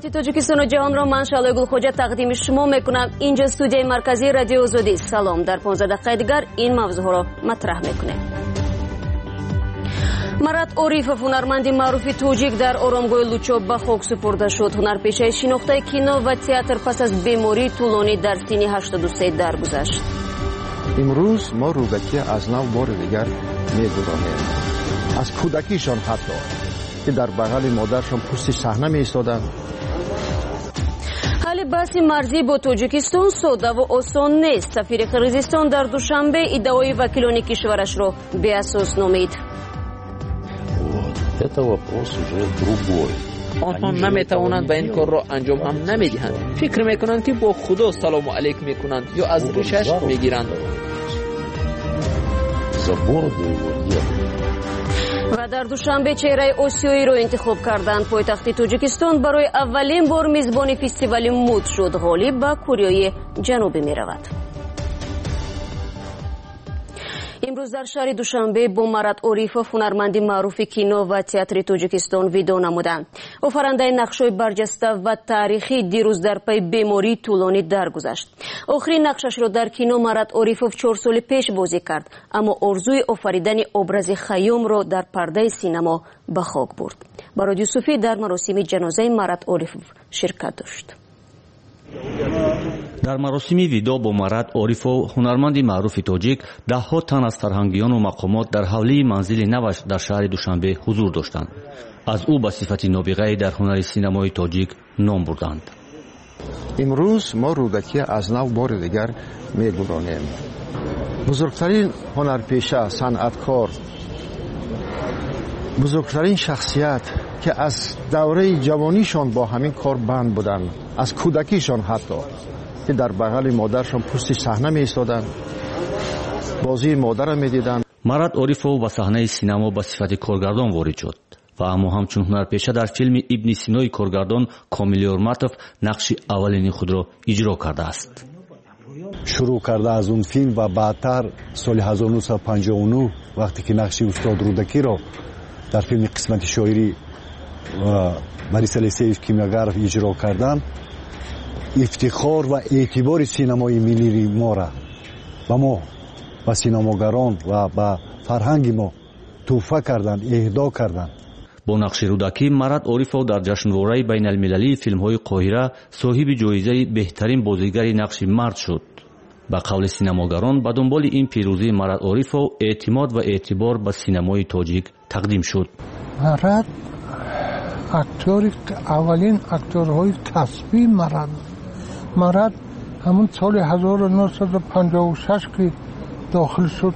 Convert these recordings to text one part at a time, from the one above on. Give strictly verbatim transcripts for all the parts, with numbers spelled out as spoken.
پایتخت تاجیکستان و جهان را من شعله گلخوجه تقدیم شما میکنم. اینجا استودیوی مرکزی رادیو آزادی. سلام. در پانزده دقیقه دیگر این موضوع را مطرح میکنیم. مراد عارفов هنرمند معروف توجیک در آرامگاه لوچو به خاک سپرده شد. هنرپیشه شناخته کینو و تئاتر پس از بیماری طولانی در سن هشتاد و سه درگذشت. امروز ما رودکی از نو بار دیگر می‌گذرانیم. از کودکیشان حتی که در بغل مادرشان پشت صحنه می‌ایستادند. حل بحث مرزی با تاجیکستان ساده و آسان نیست. سفیر قرقیزستان در دوشنبه ادعای وکیلان کشورش را به اساس نامید. آنها نمیتوانند و این کار را انجام هم نمیدهند. فکر میکنند که با خدا سلام علیک میکنند یا از ریشش میگیرند. و در دوشنبه چهره آسیایی را انتخاب کردند. پایتخت تاجیکستان برای اولین بار میزبان فستیوال مد شد. غالب به کره جنوبی میرود. امروز در شهر دوشنبه با مراد عارفov هنرمند معروف کینو و تئاتر تاجیکستان ویدو نمودند. آفریننده نقش‌های برجسته و تاریخی دیروز در پی بیماری طولانی درگذشت. آخرین نقشش را در کینو مراد عارفov چهار سال پیش بازی کرد، اما آرزوی آفریدن ابراز خیام را در پرده سینما به خاک برد. برادر یوسفی در مراسم جنازه مراد عارفov شرکت داشت. در مراسم ویدا با مراد عارفov هنرمند معروف تاجیک ده ها تن از فرهنگیان و مقامات در حوله منزل نوش در شهر دوشنبه حضور داشتند. از او به صفت نابغه در هنر سینمای تاجیک نام بردند. امروز ما رودکی از نو بار دیگر می‌گذرانیم. بزرگترین هنرپیشه، صنعتکار، بزرگترین شخصیت که از دوره جوانیشان با همین کار بند بودند، از کودکیشان حتی که در بغل مادرشان پشت صحنه می ایستادند، بازی مادر را می دیدند. مراد عارفov به صحنه سینما به صفت کارگردان وارد شد و اما همچون هنرپیشه در فیلم ابن سینای کارگردان کامل اورماتov نقش اولین خود را اجرا کرده است. شروع کرده از اون فیلم و بعدتر سال هزار و نهصد و پنجاه و نه وقتی که نقش استاد رودکی را در فیلم قسمت شاعری و بوریس الیسیویچ کیمیاگرف اجرا کردن، افتخار و اعتبار سینمای ملی ما را به ما و سینماگران و به فرهنگ ما تحفه کردند، اهدا کردند. با نقش رودکی مراد عارفov در جشنواره بین المللی فیلم های قاهره صاحب جایزه بهترین بازیگر نقش مرد شد. به قول سینماگران به دنبال این پیروزی مراد عارفov اعتماد و اعتبار به سینمای تاجیک تقدیم شد. مراد اکتوری اولین اکتورهای تصویر مراد مراد همون سال هزار و نهصد و پنجاه و شش که داخل شد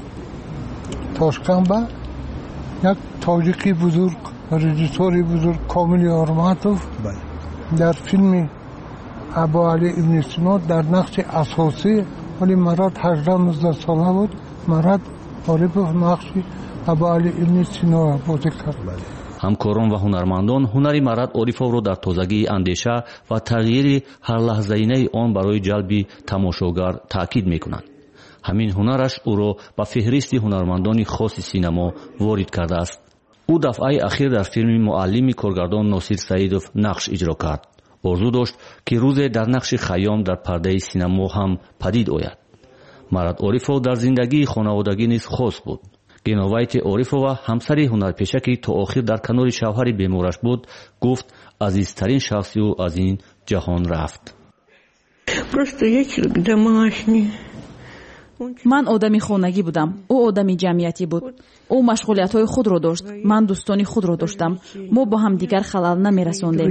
تاشکند، یک تاجیکی بزرگ، رژیسوری بزرگ کامل اورماتov در فیلم ابوعلی ابن سینا در نقش اساسی، ولی مراد هجده نوزده ساله بود. مراد عارفov نقش ابوعلی ابن سینا بازی کرد. همکاران و هنرمندان هنری مراد عارفov را در تازگی اندیشه و تغییر هر لحظه‌ای آن برای جلب تماشاگر تاکید می‌کنند. همین هنرش او را به فهرست هنرمندان خاص سینما وارد کرده است. او دفعه اخیر در فیلم معلم کارگردان ناصر سعیدov نقش اجرا کرد. آرزو داشت که روزی در نقش خیام در پرده سینما هم پدید آید. مراد عارفov در زندگی خانوادگی نیز خاص بود. گناوایت عارفova همسر هنرپیشه که تا آخر در کنار شوهر بیمارش بود گفت عزیزترین شخصی او از این جهان رفت. من آدمی خانگی بودم، او آدمی جمعیتی بود. او مشغولیت‌های خود را داشت، من دوستانی خود را داشتم. ما با هم دیگر خلل نمی‌رساندیم.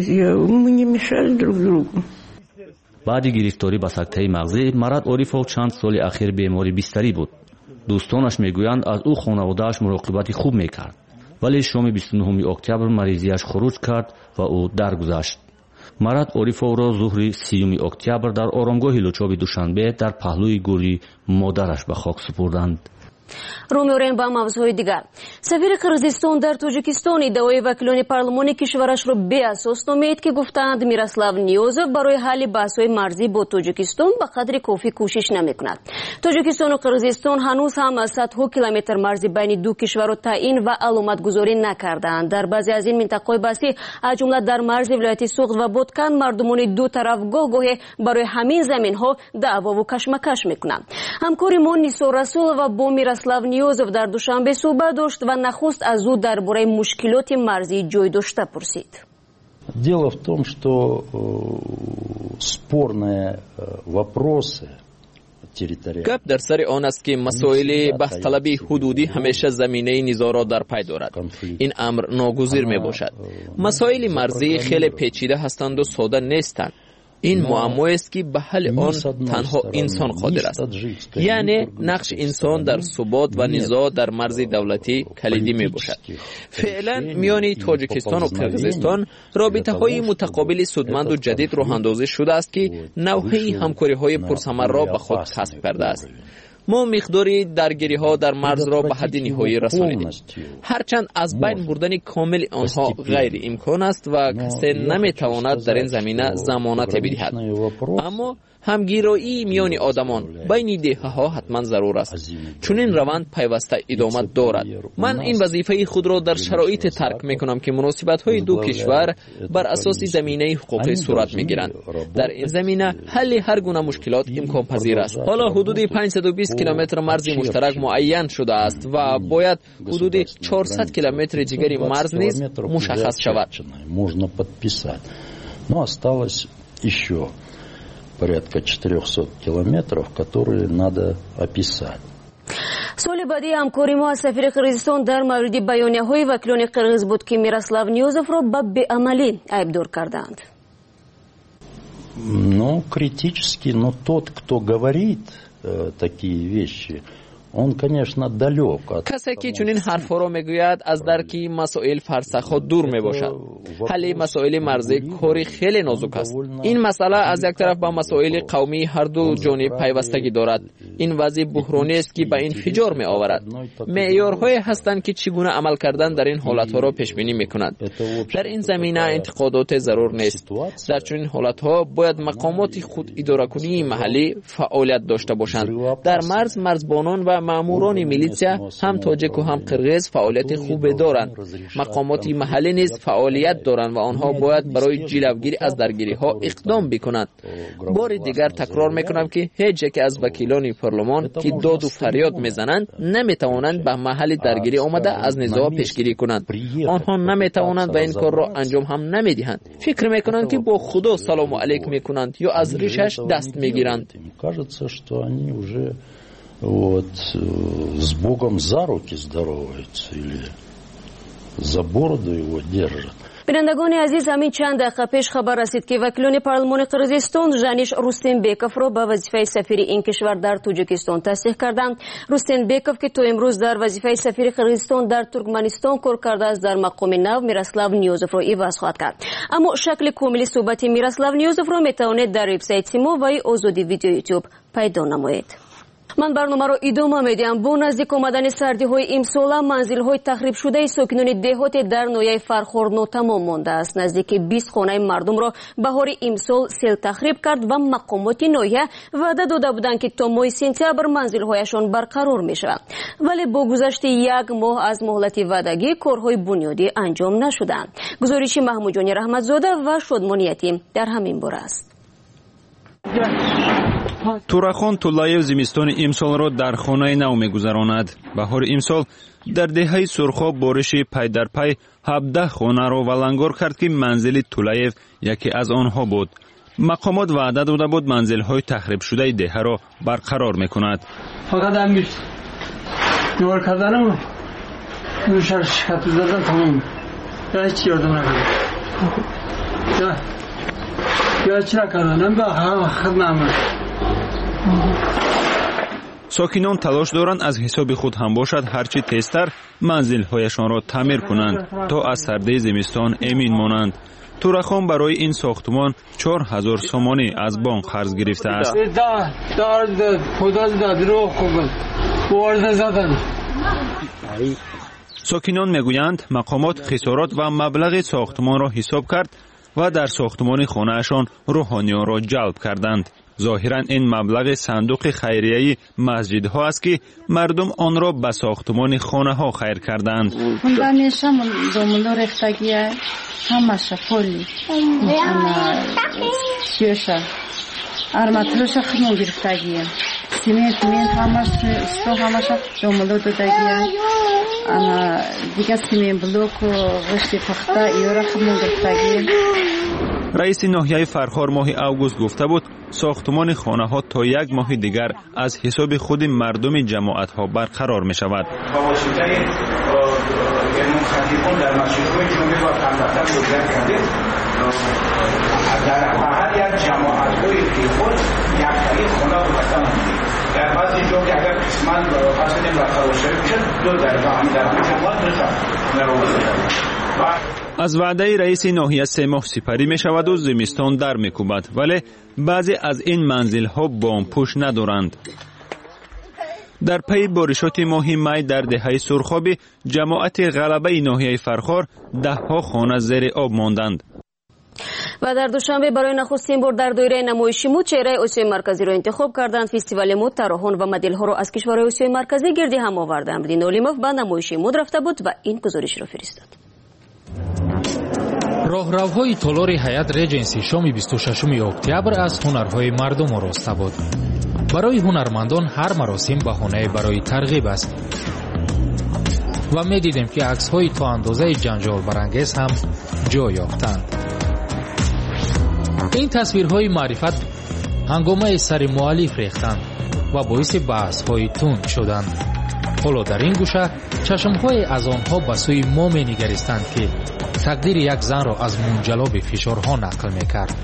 بعد گرفتاری به سکته مغزی مراد عارفov چند سال اخیر بیماری بستری بود. دوستانش میگویند از او خانواده‌اش مراقبت خوب میکرد، ولی شام بیست و نهم اکتبر مریضیش خروج کرد و او درگذشت. مراد عارفov را ظهر سیوم اکتبر در آرامگاه لوچاب دوشنبه در پهلوی گوری مادرش به خاک سپردند. رو می‌آوریم با موضوع دیگر. سفیر قرقیزستان در تاجیکستان ادعای وکیلان پارلمان کشورش را بی اساس نامید که گفتند میراسلاو نیوزوف برای حل بحث‌های مرزی با تاجیکستان به قدر کافی کوشش نمی‌کند. تاجیکستان و قرقیزستان هنوز هم صدها کیلومتر مرزی بین دو کشور را تعیین و علامتگذاری نکردند. در بعضی از این منطقه‌های بحثی از جمله در مرز ولایت سوغد و بادکن مردمان دو طرف گاه-گاهی برای همین زمین‌ها دعوا و کشمکش می‌کنند. همکارمان نیسا رسول و با میراسلاو نیوزوف در دوشنبه صحبت داشت و نخست از او درباره مشکلات مرزی جای داشته پرسید. Дело в том, что спорные вопросы گپ در سر آن است که مسائل بحث طلبی حدودی همیشه زمینه نزاع را در پی دارد. این امر ناگزیر می باشد. مسائل مرزی خیلی پیچیده هستند و ساده نیستند. این معمایی است که به حل آن تنها انسان قادر است. یعنی نقش انسان در ثبات و نزاع در مرز دولتی کلیدی می باشد. فعلا میان تاجیکستان و قرقیزستان رابطه های متقابل سودمند و جدید راه اندازی شده است که نوعی همکاری های پرثمر را به خود کسب کرده است. ما مقداری درگیری ها در مرز را به حد نهایی رسانیدیم. هرچند از بین بردن کامل آنها غیر امکان است و کسی نمیتواند در این زمینه ضمانت بدهد، اما همگیرایی میان آدمان بین دهه ها حتما ضرور است. چون این روند پیوسته ادامه دارد. من این وظیفه خود را در شرایط ترک میکنم که مناسبت های دو کشور بر اساس زمینه حقوقی صورت میگیرند. در این زمینه حل هر گونه مشکلات امکان پذیر است. حالا حدود پانصد و بیست کیلومتر مرز مشترک معین شده است و باید حدود چهارصد کیلومتر دیگر مرز نیز مشخص شود. порядка четырехсот километров, которые надо описать. سال بعدی همکاری ما از سفیر قرقیزستان در مورد بیانیه‌های وکیلان قرقیز بود که میراسلاو نیوزوف را به بی‌عملی عیب‌دار کردند. Ну, критически, но тот, кто говорит э, такие вещи, он, конечно, далек от... کسی که چنین حرفا را میگوید از درکی مسائل فرسخ‌ها دور میباشد. حل مسائل مرزی کاری خیلی نازک است. این مسئله از یک طرف با مسائل قومی هر دو جانب پیوستگی دارد. این وضع بحرانی است که به انفجار می آورد. معیارهایی هستند که چگونه عمل کردن در این حالتها را پیش بینی میکنند. در این زمینه انتقادات ضرور نیست. در چنین حالتها باید مقامات خود اداره کنی محلی فعالیت داشته باشند. در مرز مرزبانان و ماموران میلیسیا هم تاجیک و هم قرقیز فعالیت خوب دارند. مقامات محلی نیز فعالیت دارند و آنها باید برای جلوگیری از درگیری ها اقدام بکنند. بار دیگر تکرار میکنم که هیچ یک از وکیلان پارلمان که داد و فریاد میزنند نمیتوانند به محل درگیری آمده از نزاع پیشگیری کنند. آنها نمیتوانند و این کار را انجام هم نمیدهند. فکر میکنند که با خدا سلام علیک میکنند یا از ریشش دست میگیرند. Вот с Богом за руки здороваются или за бороду его держат. بینندگان عزیز، همین چند دقیقه پیش خبر رسید که وکیلان پارلمان قرقیزستان جانیش روستم بیکوف را به وظیفه سفیر این کشور در تاجیکستان تصدیق کردند. روستم بیکوف که تا امروز در وظیفه سفیر قرقیزستان در ترکمنستان کار کرده است، در مقام نو میراسلاو نیوزوف را عوض خواهد کرد. اما شکل کامل صحبت میراسلاو نیوزوف را میتوانید در وبسایت ما و آزادی ویدیو یوتیوب پیدا نمایید. من برنامه را ادامه میدیم. با نزدیک آمدن سردی های امسال منزل های تخریب شده ساکنان دهات در ناحیه فرخار ناتمام مانده است. نزدیک بیست خانه مردم را بهار امسال سیل تخریب کرد و مقامات ناحیه وعده داده بودند که تا ماه سپتامبر منزل هایشان برقرار می شود. ولی با گذشت یک ماه از مهلت وعدگی کارهای بنیادی انجام نشدند. گزارش محمود جانی رحمتزاده و شادمان یتیم در همین باره است. تورخان طلایف زمستان امسال را در خانه نو می‌گذراند. بهار امسال در دهه سرخاب بارش پی در پی هفده خانه را ولنگار کرد که منزل طلایف یکی از آنها بود. مقامات وعده داده بود منزل‌های تخریب شده دهه را برقرار می‌کند. فقط امیر نور کردنم نوشر شکایت دادن تمام. هیچ یادم نمیاد. یا یا چرا کردنم به خدمت. ساکنان تلاش دارند از حساب خود هم باشد هرچی تیزتر منزل‌هایشان را تعمیر کنند تا از سردی زمستان امین مانند. تورخان برای این ساختمان چهار هزار سومانی از بانک قرض گرفته است. وارد زدن. ساکنان میگویند مقامات خسارات و مبلغ ساختمان را حساب کرد و در ساختمان خانه‌شان روحانیان را جلب کردند. ظاهراً این مبلغ صندوق خیریه‌ای مسجدها است که مردم آن را به ساختمان خانه‌ها خیر کردند. арматураша химон гирифтагием симент мен ҳамаш сто ҳамаша домало додагием ана дига симент блоку гишти пахта иёра химон гирифтагием. رئیس ناحیه فرخار ماه اوگوست گفته بود ساختمان خانه ها تا یک ماه دیگر از حساب خود مردم جماعت ها برقرار می شود. با واسطه مخاطبان در مسجدهای جمعه و خلوت‌ها گذر کرده در هر یک جماعت های خود یک طریق خانه رو بستن. در بعضی جا که اگر قسمت فصل برقرار شد دو در همین در همین جماعت نرو از وعده رئیس ناحیه سه ماه سپری می شود و زمستان در می کوبد، ولی بعضی از این منزل ها بام پوش ندارند. در پی بارشات ماه می در دهه سرخابی جماعت غلبه ناحیه فرخار ده ها خانه زیر آب ماندند. و در دوشنبه برای نخستین بار در دایره نمایشی مد چهره آسیای مرکزی را انتخاب کردند. فستیوال مد طراحان و مدل ها را از کشورهای آسیای مرکزی گردی هم آوردند. نولیموف به نمایشی مد رفته بود و این گزارش را فرستاد. роҳравҳои толори ҳаят реҷенси шоми бисту шашуми октябр аз ҳунарҳои мардум ороста буд. барои ҳунармандон ҳар маросим баҳонае барои тарғиб аст. ва медидем ки аксҳои то андозаи ҷанҷолбарангез ҳам ҷо ёфтанд. ин тасвирҳои маърифат ҳангомаи сари муаллиф рехтанд ва боиси баҳсҳои тунд шуданд. ҳоло дар ин гӯша чашмҳое аз онҳо ба сӯи мо менигаристанд ки тақдири як занро аз мунҷалоби фишорҳо нақл мекард.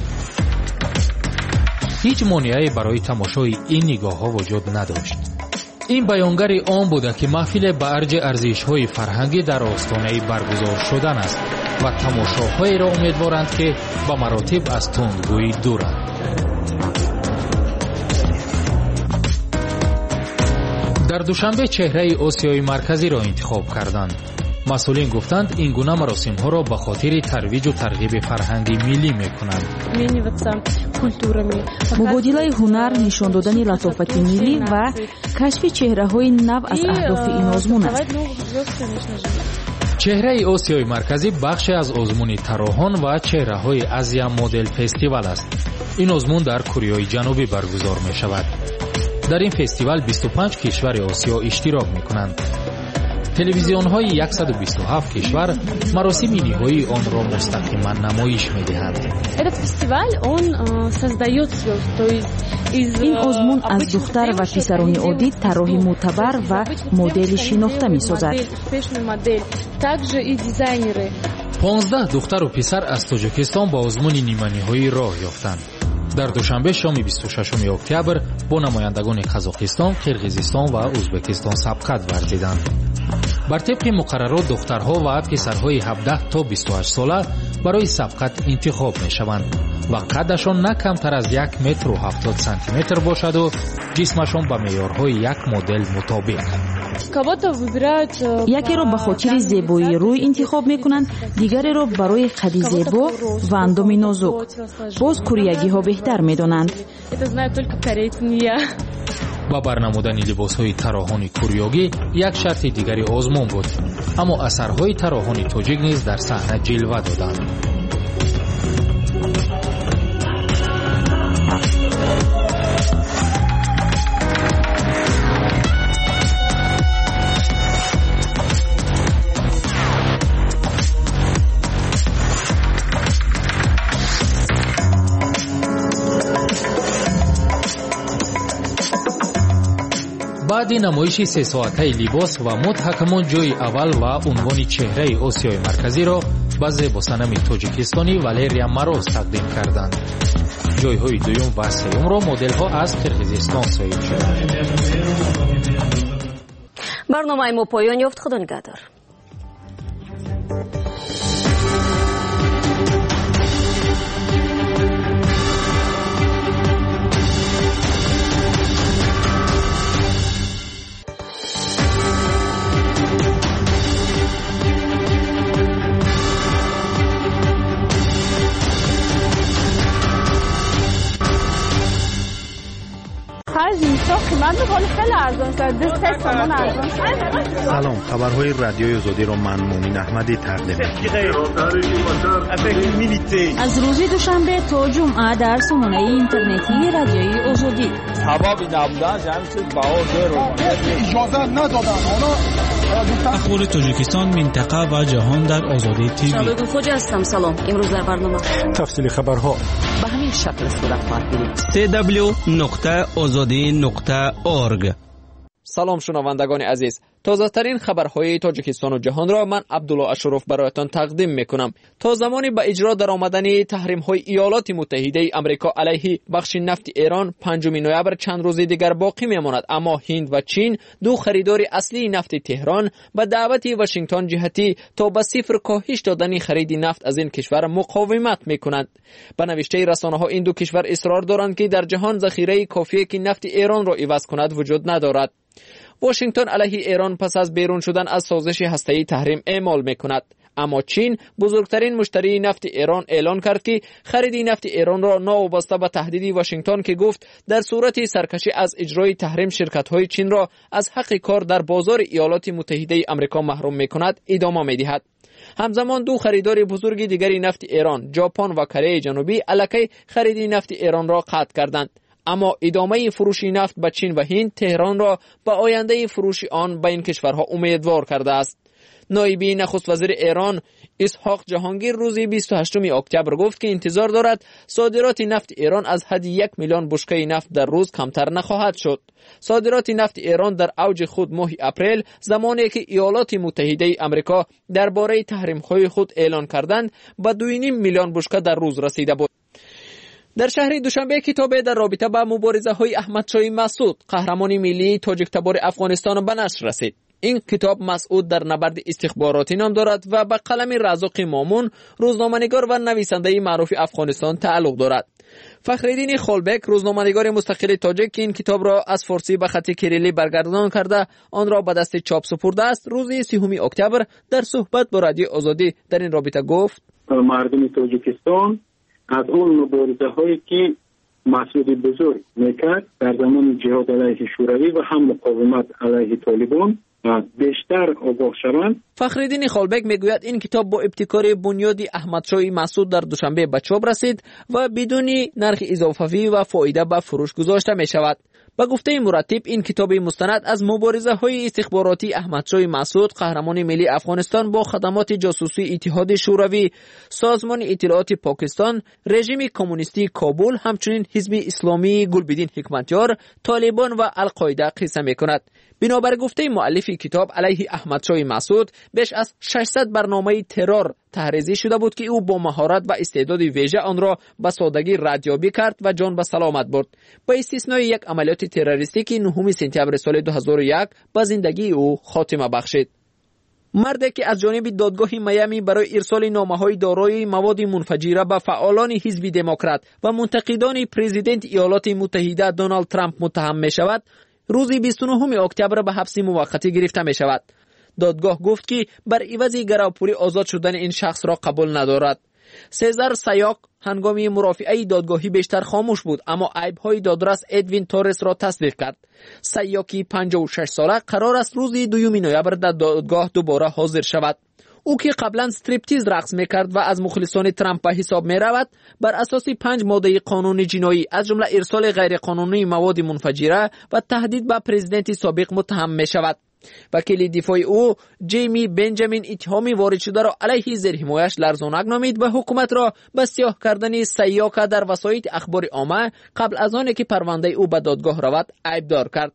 ҳеҷ монеае барои тамошои ин нигоҳҳо вуҷуд надошт. ин баёнгари он буда ки маҳфиле ба арҷи арзишҳои фарҳангӣ дар остонаи баргузор шудан аст ва тамошоҳоеро умедворанд ки ба маротиб аз тундгӯӣ дуранд. дар душанбе чеҳраи осиёи марказиро интихоб карданд. масъулин гуфтанд ин гуна маросимҳоро ба хотири тарвиҷу тарғиби фарҳанги миллӣ мекунанд. мубодилаи ҳунар, нишон додани латофати миллӣ ва кашфи чеҳраҳои нав аз аҳдофи ин озмун аст. чеҳраи осиёи марказӣ бахше аз озмуни тароҳон ва чеҳраҳои азия модел фестивал аст. ин озмун дар кореяи ҷанубӣ баргузор мешавад. дар ин фестивал бисту панҷ кишвари осиё иштирок мекунанд. телевизионҳои яксаду бисту ҳафт кишвар маросими ниҳоии онро мустақиман намоиш медиҳанд. ин озмун аз духтар ва писарони оддӣ тарроҳи мӯътабар ва модели шинохта месозад. понздаҳ духтару писар аз тоҷикистон ба озмуни ниманиҳоӣ роҳ ёфтанд. дар душанбе шоми бисту шашуми октябр бо намояндагони қазоқистон, қирғизистон ва узбекистон сабқат варзиданд. бар тибқи муқаррарот духтарҳо ва писарҳои ҳабдаҳ то бисту ҳашт сола барои сабқат интихоб мешаванд ва қаддашон на камтар аз як метру ҳафтод сантиметр бошаду ҷисмашон ба меъёрҳои як модел мутобиқ. якеро ба хотири зебоии рӯй интихоб мекунанд, дигареро барои қадди зебо ва андоми нозук. боз кореягиҳо беҳтар медонанд. ба барнамудани либосҳои тароҳони кӯрёгӣ як шарти дигари озмун буд, аммо асарҳои тароҳони тоҷик низ дар саҳна ҷилва доданд. баъди намоиши сесоатаи либос ва мод ҳакамон ҷойи аввал ва унвони чеҳраи осиёи марказиро ба зебосанами тоҷикистонӣ Валерия Мороз тақдим карданд. ҷойҳои дуюм ва сеюмро моделҳо аз Қирғизистон соҳиб шуданд. барномаи мо поён ёфт. худо нигаҳдор. آخر زمستان قیمت میکنه خیلی ارزان شد. دست سامان ارزان شد. سلام، خبرهای رادیوی آزادی رو من مومین احمدی تقدیم می‌کنم. از روز دوشنبه تا جمعه در سامانه اینترنتی رادیوی آزادی. حبابی نبودن جمع شد باور رو اجازه ندادن. اخبار تاجیکستان، منطقه و جهان در آزادی تیوی. شبکه خوج هستم. سلام. امروز در برنامه تفصیل خبرها به همین شکل صورت خواهد گرفت. سی دبلیو نقطه آزادی نقطه اورگ. سلام شنوندگان عزیز، تازه ترین خبرهای تاجیکستان و جهان را من عبدالله اشرف برایتان تقدیم میکنم. تا زمانی به اجرا در آمدن تحریم های ایالات متحده آمریکا علیه بخش نفت ایران پنجم نوامبر چند روز دیگر باقی میماند، اما هند و چین دو خریدار اصلی نفت تهران به دعوت واشنگتن جهتی تا به صفر کاهش دادن خرید نفت از این کشور مقاومت میکنند. به نوشته رسانه ها این دو کشور اصرار دارند که در جهان ذخیره کافی که نفت ایران را عوض کند وجود ندارد. واشنگتن علیه ایران پس از بیرون شدن از سازش هسته‌ای تحریم اعمال میکند، اما چین بزرگترین مشتری نفت ایران اعلان کرد که خرید نفت ایران را ناوابسته به تهدید واشنگتن که گفت در صورت سرکشی از اجرای تحریم شرکت‌های چین را از حق کار در بازار ایالات متحده آمریکا محروم میکند ادامه میدهد. همزمان دو خریدار بزرگ دیگری نفت ایران، ژاپن و کره جنوبی، الکی خرید نفت ایران را قطع کردند. اما ادامه فروش نفت به چین و هند تهران را به آینده فروش آن به این کشورها امیدوار کرده است. نایب نخست وزیر ایران اسحاق جهانگیر روز بیست و هشتم اکتبر گفت که انتظار دارد صادرات نفت ایران از حد یک میلیون بشکه نفت در روز کمتر نخواهد شد. صادرات نفت ایران در اوج خود ماه اپریل، زمانی که ایالات متحده آمریکا درباره تحریم‌های خود اعلان کردند، به دو و نیم میلیون بشکه در روز رسیده بود. در شهر دوشنبه کتابی در رابطه با مبارزه های احمد شاه مسعود، قهرمان ملی تاجیک تبار افغانستان، به نشر رسید. این کتاب مسعود در نبرد استخباراتی نام دارد و به قلم رزاق مامون، روزنامه‌نگار و نویسنده معروف افغانستان تعلق دارد. فخرالدین خالبک، روزنامه‌نگار مستقل تاجیک که این کتاب را از فارسی به خط کریلی برگردان کرده آن را به دست چاپ سپرده است، روز سوم اکتبر در صحبت با رادیو آزادی در این رابطه گفت: مردم تاجیکستان از اون مبارزه هایی که مسعود بزرگ میکرد در زمان جهاد علیه شوروی و هم مقاومت علیه طالبان بیشتر آگاه شوند. فخرالدین خالبک میگوید این کتاب با ابتکار بنیادی احمد شاه مسعود در دوشنبه به چاپ رسید و بدون نرخ اضافی و فایده به فروش گذاشته می شود. با گفته مرتب این کتاب مستند از مبارزه های استخباراتی احمد شاه مسعود، قهرمان ملی افغانستان، با خدمات جاسوسی اتحاد شوروی، سازمان اطلاعات پاکستان، رژیم کمونیستی کابل، همچنین حزب اسلامی گلبدین حکمتیار، طالبان و القاعده قصه میکند. بنابر گفته مؤلف کتاب، علیه احمد شاه مسعود بیش از ششصد برنامه ترور تحریزی شده بود که او با مهارت و استعداد ویژه آن را به سادگی ردیابی کرد و جان به سلامت برد، با استثنای یک عملیات تروریستی که نهم سپتامبر سال دو هزار و یک به زندگی او خاتمه بخشید. مردی که از جانب دادگاه میامی برای ارسال نامه‌های دارای مواد منفجره به فعالان حزب دموکرات و منتقدان پرزیدنت ایالات متحده دونالد ترامپ متهم می شود، روز بیست و نهم اکتبر به حبس موقتی گرفته می شود. دادگاه گفت که بر عوض گروپوری آزاد شدن این شخص را قبول ندارد. سزار سایاک هنگام مرافعه دادگاهی بیشتر خاموش بود، اما عیب‌های دادرس ادوین تورس را تصدیق کرد. سایاکی پنجاه و شش ساله قرار است روز دوم نوامبر در دادگاه دوباره حاضر شود. او که قبلا استریپتیز رقص میکرد و از مخلصان ترامپ به حساب می رود، بر اساس پنج ماده قانون جنایی از جمله ارسال غیرقانونی مواد منفجره و تهدید به پرزیدنت سابق متهم می شود. وکیل دفاع او جیمی بنجامین اتهامی وارد شده را علیه زیر حمایش لرزانک نامید و حکومت را به سیاه کردن سیاکا در وسایط اخبار عامه قبل از آنکه پرونده او به دادگاه رود عیبدار کرد.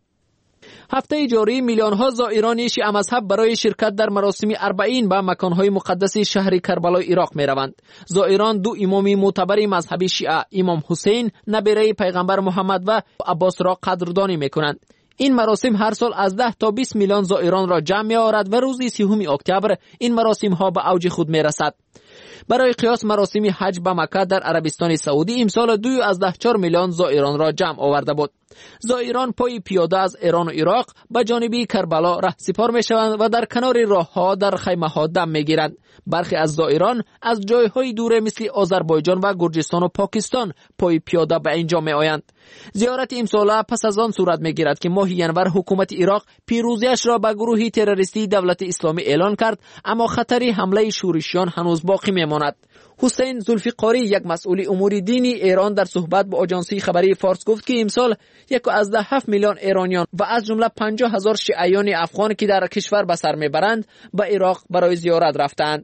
هفته جاری میلیون ها زائران شیعه مذهب برای شرکت در مراسم اربعین به مکانهای مقدس شهر کربلای عراق می روند. زائران دو امام معتبر مذهبی شیعه، امام حسین نبیره پیغمبر محمد و عباس را قدردانی می کنند. این مراسم هر سال از ده تا بیست میلیون زائران را جمع می آورد و روز سوم اکتبر این مراسم ها به اوج خود می رسد. برای قیاس مراسم حج به مکه در عربستان سعودی امسال دو از ده چهار میلیون زائران را جمع آورده بود. زائران پای پیاده از ایران و عراق به جانب کربلا رهسپار می شوند و در کنار راه ها در خیمه ها دم می گیرند. برخی از زائران از جایهای دوره مثل آذربایجان و گرجستان و پاکستان پای پیاده به اینجا می آیند. زیارت امساله پس از آن صورت می گیرد که ماه ینور حکومت عراق پیروزیش را به گروه تروریستی دولت اسلامی اعلان کرد، اما خطر حمله شورشیان هنوز باقی می ماند. حسین ذوالفقاری، یک مسئول امور دینی ایران، در صحبت با آژانسی خبری فارس گفت که امسال یک از ده هفت میلیون ایرانیان و از جمله پنجاه هزار شیعیان افغان که در کشور به سر میبرند به عراق برای زیارت رفتند.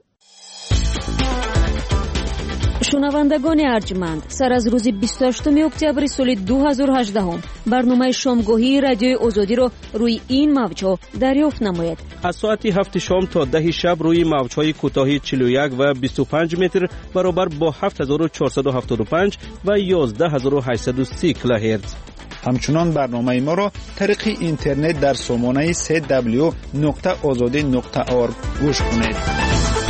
شنوندگان ارجمند، سر از روز بیست و هشتم اکتبر سال دو هزار و هجده برنامه شامگاهی رادیوی آزادی را روی این موج‌ها دریافت نمایید. از ساعت هفت شام تا ده شب روی موج‌های کوتاه چهل و یک و بیست و پنج متر برابر با هفت هزار و چهارصد و هفتاد و پنج و یازده هزار و هشتصد و سی کیلوهرتز. همچنان برنامه ما را طریق اینترنت در سامانه سه دبلیو نقطه آزادی نقطه اورگ گوش کنید.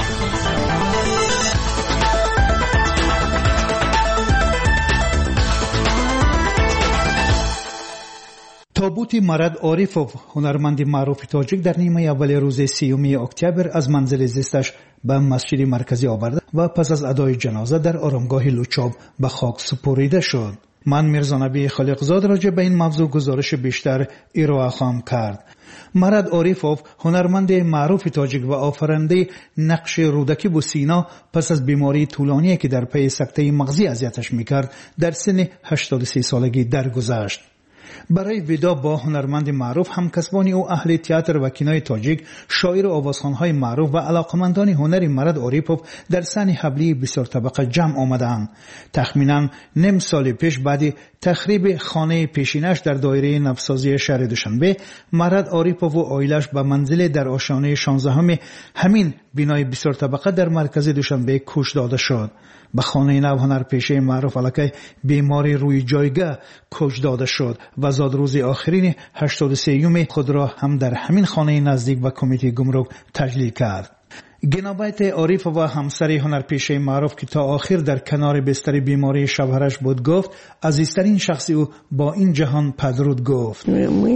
تابوت مراد عارفوف، هنرمند معروف تاجیک، در نیمه اول روز سیوم اکتبر از منزل زیستش به مسجد مرکزی آورده و پس از ادای جنازه در آرامگاه لوچاب به خاک سپریده شد. من میرزا نبی خالقزاد راجع به این موضوع گزارش بیشتر ارائه خواهم کرد. مراد عارفوف، هنرمند معروف تاجیک و آفرینده نقش رودکی بوسینا، پس از بیماری طولانی که در پی سکته مغزی اذیتش میکرد در سن هشتاد و سه سالگی درگذشت. برای ودا با هنرمند معروف، همکسبان او اهل تئاتر و کینای تاجیک، شاعر و آوازخوان‌های معروف و علاقمندان هنری مراد عارفوف در سن حبلی بسیار طبقه جمع آمدند. تخمیناً نیم سال پیش بعد تخریب خانه پیشینش در دایره نفسازی شهر دوشنبه، مراد عارفوف و عائله‌اش به منزل در آشیانه شانزدهم همین بنای بسیار طبقه در مرکز دوشنبه کش داده شد. به خانه نو هنرپیشه معروف علاقه بیماری روی جایگاه کش داده شد و زاد روز آخرین هشتاد و سه خود را هم در همین خانه نزدیک و کمیته گمرک تجلیل کرد. گنابایت عارف و همسر هنرپیشه معروف که تا آخر در کنار بستر بیماری شوهرش بود گفت عزیزترین شخصی او با این جهان پدرود گفت.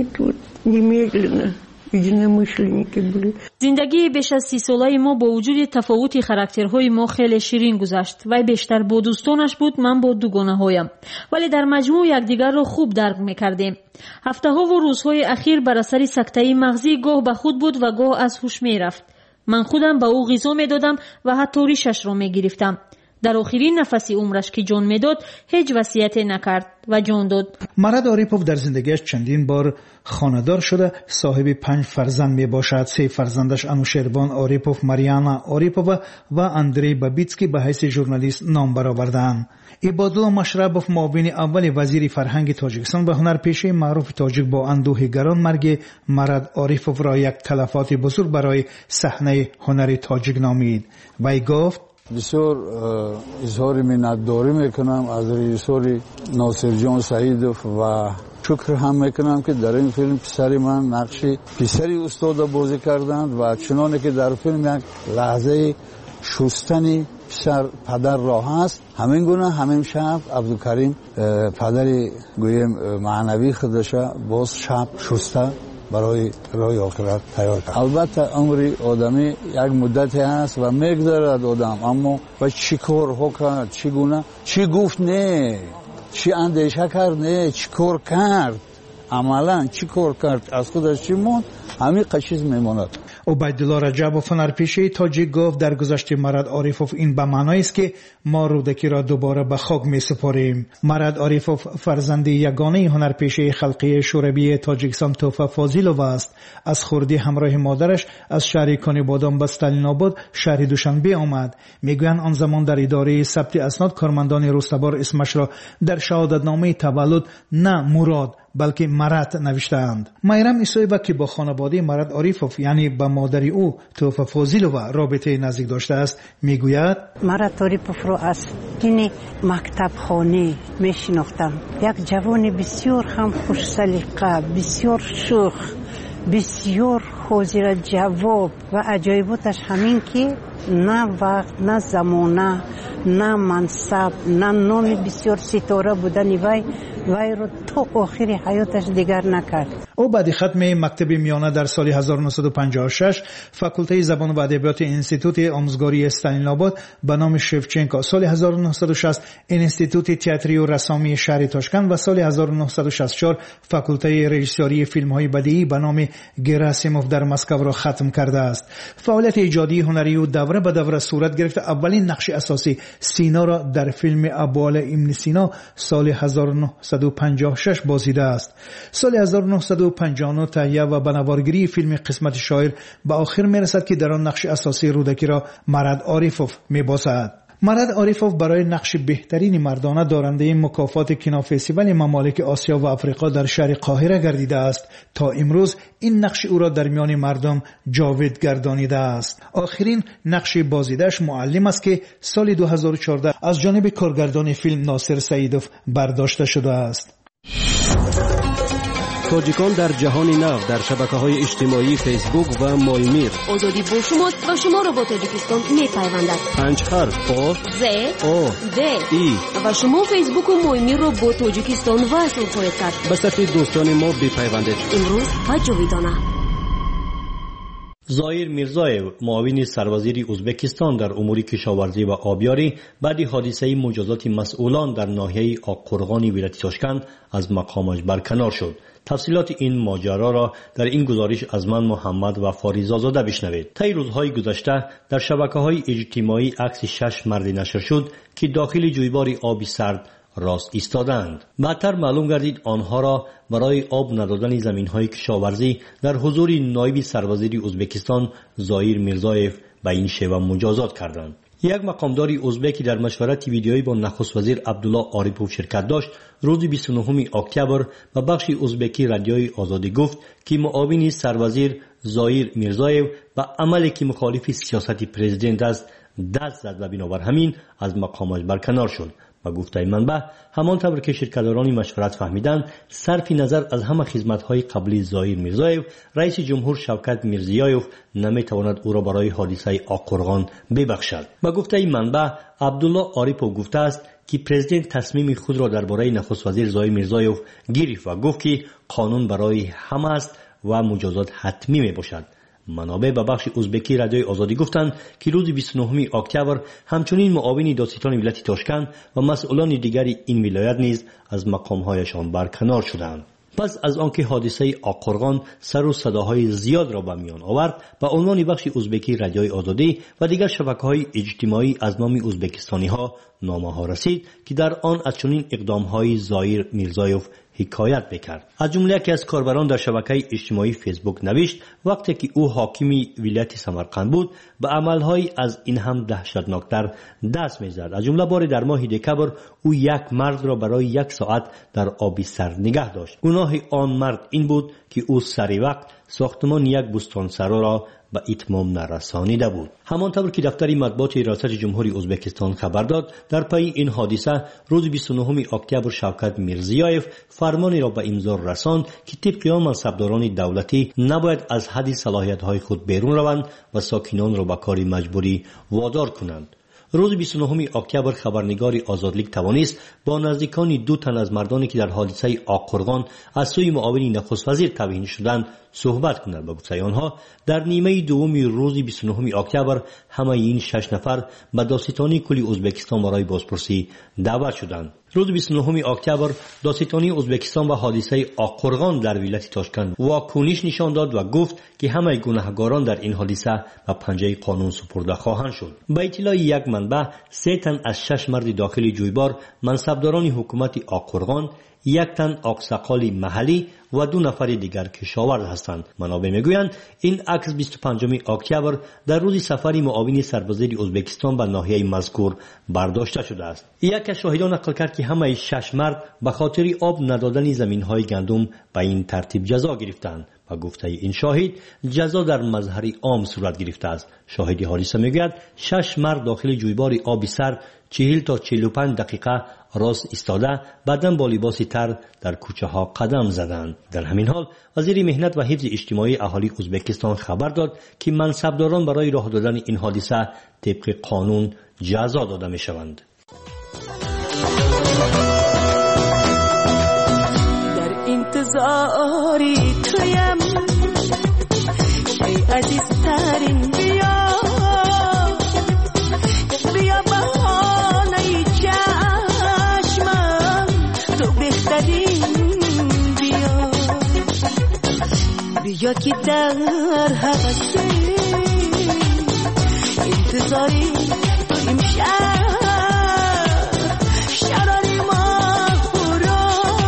زندگی بیش از سی ساله ما با وجود تفاوت خاراکترهای ما خیلی شیرین گذشت. وی بیشتر با دوستانش بود، من با دوگانه هایم، ولی در مجموع یکدیگر را خوب درک میکردیم. هفته ها و روزهای اخیر بر اثر سکته مغزی گاه به خود بود و گاه از هوش میرفت. من خودم به او غذا میدادم و حتی ریشش را میگرفتم. در آخرین نفسی عمرش که جان میداد هیچ وصیت نکرد و جان داد. مراد عارفوف در زندگیش چندین بار خانه‌دار شده، صاحب پنج فرزند می باشد. سه فرزندش انوشیروان عارفوف، ماریانا عارفوف و اندری بابیتسکی به حیث ژورنالیست نام برآوردند. عبادالله مشربوف، معاون اول وزیر فرهنگ تاجیکستان و هنرپیشه معروف تاجیک، با اندوه گران مرگ مراد عارفوف را یک تلفات بزرگ برای صحنه هنر تاجیک نامید. وی گفت بسیار اظهار منتداری میکنم از رژیسور ناصر جان سعیدوف و شکر هم میکنم که در این فیلم پسر من نقش پسری استاد بازی کردند و چنانه که در فیلم یک لحظه شستن پسر پدر راه است، همین گونه همین شب عبدالکریم پدری گویم معنوی خودش باز شب شسته برای راه آخرت تیار کرد. البته عمر آدمی یک مدتی هست و میگذرد آدم، اما و چی کارها کرد، چگونه، چی گفت نه، چی اندیشه کرد نه، چی کار کرد، عملا چی کار کرد، از خودش چی موند، همین قشیز میماند. عبیدالله رجبوف، هنرپیشه تاجیک، گفت در گذشته مراد عارفوف این به معنای است که ما رودکی را دوباره به خاک می سپاریم. مراد عارفوف فرزند یگانه هنرپیشه خلقی شوروی تاجیکستان توفا فاضلوف است. از خردی همراه مادرش از شهر کانیبادان به استالین آباد شهر دوشنبه آمد. میگویند آن زمان در اداره ثبت اسناد کارمندان روستبار اسمش را در شهادتنامه تولد نه مراد بلکه مراد نوشتند. مایرم ایسایبا که با خانواده مراد عارفوف یعنی با مادر او توفا فاضلوف رابطه نزدیک داشته است، میگوید مراد عارفوف را از این مکتب خانه میشناختم. یک جوان بسیار هم خوش سلیقه، بسیار شوخ، بسیار حاضر جواب و عجایباتش همین که نه وقت، نه زمانه، نه منصب، نه نام بسیار ستاره بودن وی وی رو تا آخر حیاتش دیگر نکرد. او بعد ختم مکتب میانه در سال هزار و نهصد و پنجاه و شش فاکولته زبان و ادبیات انستیتوت آموزگاری استالین آباد به نام شفچنکو، سال هزار و نهصد و شصت انستیتوت تئاتری و رسامی شهر تاشکند و سال هزار و نهصد و شصت و چهار فاکولته رژیسوری فیلم های بدیعی به نام گراسیموف در مسکو را ختم کرده است. فعالیت ایجادی هنری او دوره به دوره صورت گرفته. اولین نقش اساسی سینا را در فیلم ابوال ابن سینا سال هزار و نهصد و پنجاه و شش بازیده است. سال هزار و نهصد و پنجاه و نه تهیه و بنوارگیری فیلم قسمت شاعر به آخر میرسد که در آن نقش اساسی رودکی را مراد عارفوف میبازد. مراد عارفوف برای نقش بهترین مردانه دارنده مکافات کینا فستیوال ممالک آسیا و افریقا در شهر قاهره گردیده است. تا امروز این نقش او را در میان مردم جاوید گردانیده است. آخرین نقش بازیده‌اش معلم است که سال دو هزار و چهارده از جانب کارگردان فیلم ناصر سعیدوف برداشته شده است. تاجیکان در جهان نو در شبکه‌های اجتماعی فیسبوک و مایمیر. آزادی با شماست و شما را با تاجیکستان می‌پیوندد. پنج حرف آ ز او د ای و شما فیسبوک و مایمیر را با تاجیکستان وصل خواهید کرد. به صفحه دوستان ما بپیوندید. امروز و جاویدانه. زایر میرزایو، معاون سروزیر ازبکستان در امور کشاورزی و آبیاری، بعد حادثه مجازات مسئولان در ناحیه آق‌قرغان ولایت تاشکند از مقامش برکنار شد. تفصیلات این ماجرا را در این گزارش از من محمد و فاریزازاده بشنوید. طی روزهای گذشته در شبکه‌های اجتماعی عکس شش مرد نشر شد که داخل جویبار آبی سرد راست ایستادند. بعدتر معلوم گردید آنها را برای آب ندادن زمین‌های کشاورزی در حضور نایب سروزیر ازبکستان زایر میرزایف به این شیوه مجازات کردند. یک مقامدار ازبکی در مشورت ویدیویی با نخست وزیر عبدالله عارفوف شرکت داشت. روز بیست و نهم اکتبر به بخش ازبکی رادیوی آزادی گفت که معاون سروزیر زایر میرزایف به عملی که مخالف سیاست پرزیدنت است دست زد و بنابر همین از مقامش برکنار شد. و گفته منبع همانطور که شرکت‌داران مشورت فهمیدند صرف نظر از همه خدمت‌های قبلی زایر میرزایف، رئیس جمهور شوکت میرزیایوف نمیتواند او را برای حادثه آق‌قرغان ببخشد. و گفته منبع عبدالله عارفوف گفته است که پرزیدنت تصمیم خود را درباره نخست وزیر زایر میرزایوف گرفت و گفت که قانون برای همه است و مجازات حتمی میباشد. منابع به بخش ازبکی رادیوی آزادی گفتند که روز بیست و نهم اکتبر همچنین معاون دادستان ولایت تاشکند و مسئولان دیگر این ولایت نیز از مقام‌هایشان برکنار شدند. پس از آنکه حادثه آق‌قرغان سر و صداهای زیاد را به میان آورد، به عنوان بخش ازبکی رادیوی آزادی و دیگر شبکه‌های اجتماعی از نام ازبکستانی‌ها نامه‌ها رسید که در آن از چنین اقدام‌های زایر میرزایوف حکایت بکرد. از جمله یکی از کاربران در شبکه اجتماعی فیسبوک نوشت وقتی که او حاکمی ولایت سمرقند بود به عمل‌های از این هم دهشتناکتر دست می‌زد. از جمله بار در ماه دکبر او یک مرد را برای یک ساعت در آبی سرد نگه داشت. گناه آن مرد این بود که او سری وقت ساختمان یک بستانسرا را به اتمام نرسانیده بود. همانطور که دفتر مطبوعات ریاست جمهوری ازبکستان خبر داد، در پی این حادثه روز بیست و نهم اکتبر شوکت میرزیایف فرمانی را به امضا رساند که طبق آن منصبداران دولتی نباید از حد صلاحیت‌های خود بیرون روند و ساکنان را به کار مجبوری وادار کنند. روز بیست و نهم اکتبر خبرنگار آزادلیگ توانست با نزدیکان دو تن از مردانی که در حادثه آق‌قرغان از سوی معاون نخست وزیر توهین شدند صحبت کنند. با گفته آنها در نیمه دوم روز بیست و نهم اکتبر همه این شش نفر به دادستانی کل ازبکستان برای بازپرسی دعوت شدند. روز بیست و نهم اکتبر دادستانی ازبکستان و حادثه آق‌قرغان در ولایت تاشکند واکنش نشان داد و گفت که همه گناهکاران در این حادثه به پنجه قانون سپرده خواهند شد. به اطلاع یک منبع سه تن از شش مرد داخل جویبار منصبداران حکومت آق‌قرغان، یک تن آقساقال محلی و دو نفر دیگر کشاورز هستند. منابع میگویند این عکس بیست و پنجم اکتبر در روز سفر معاون سربازی ازبکستان به ناحیه مذکور برداشته شده است. یک از شاهدان نقل کرد که همه شش مرد به خاطر آب ندادن زمین‌های گندم به این ترتیب جزا گرفتند. و گفته این شاهد جزا در مظهر عام صورت گرفته است. شاهد حادثه میگوید شش مرد داخل جویبار آبی سر چهل تا چهل و پنج دقیقه راست ایستاده بعداً با لباس تر در کوچه ها قدم زدند. در همین حال وزیر مهنت و حفظ اجتماعی اهالی ازبکستان خبر داد که منصبداران برای راه دادن این حادثه طبق قانون جزا داده می شوند. در انتظاری تویم ای عزیزترین بیا بیا بهانه چشمم تو بهترین بیا بیا که در حوثی انتظاری تو امشب شراری ما خورا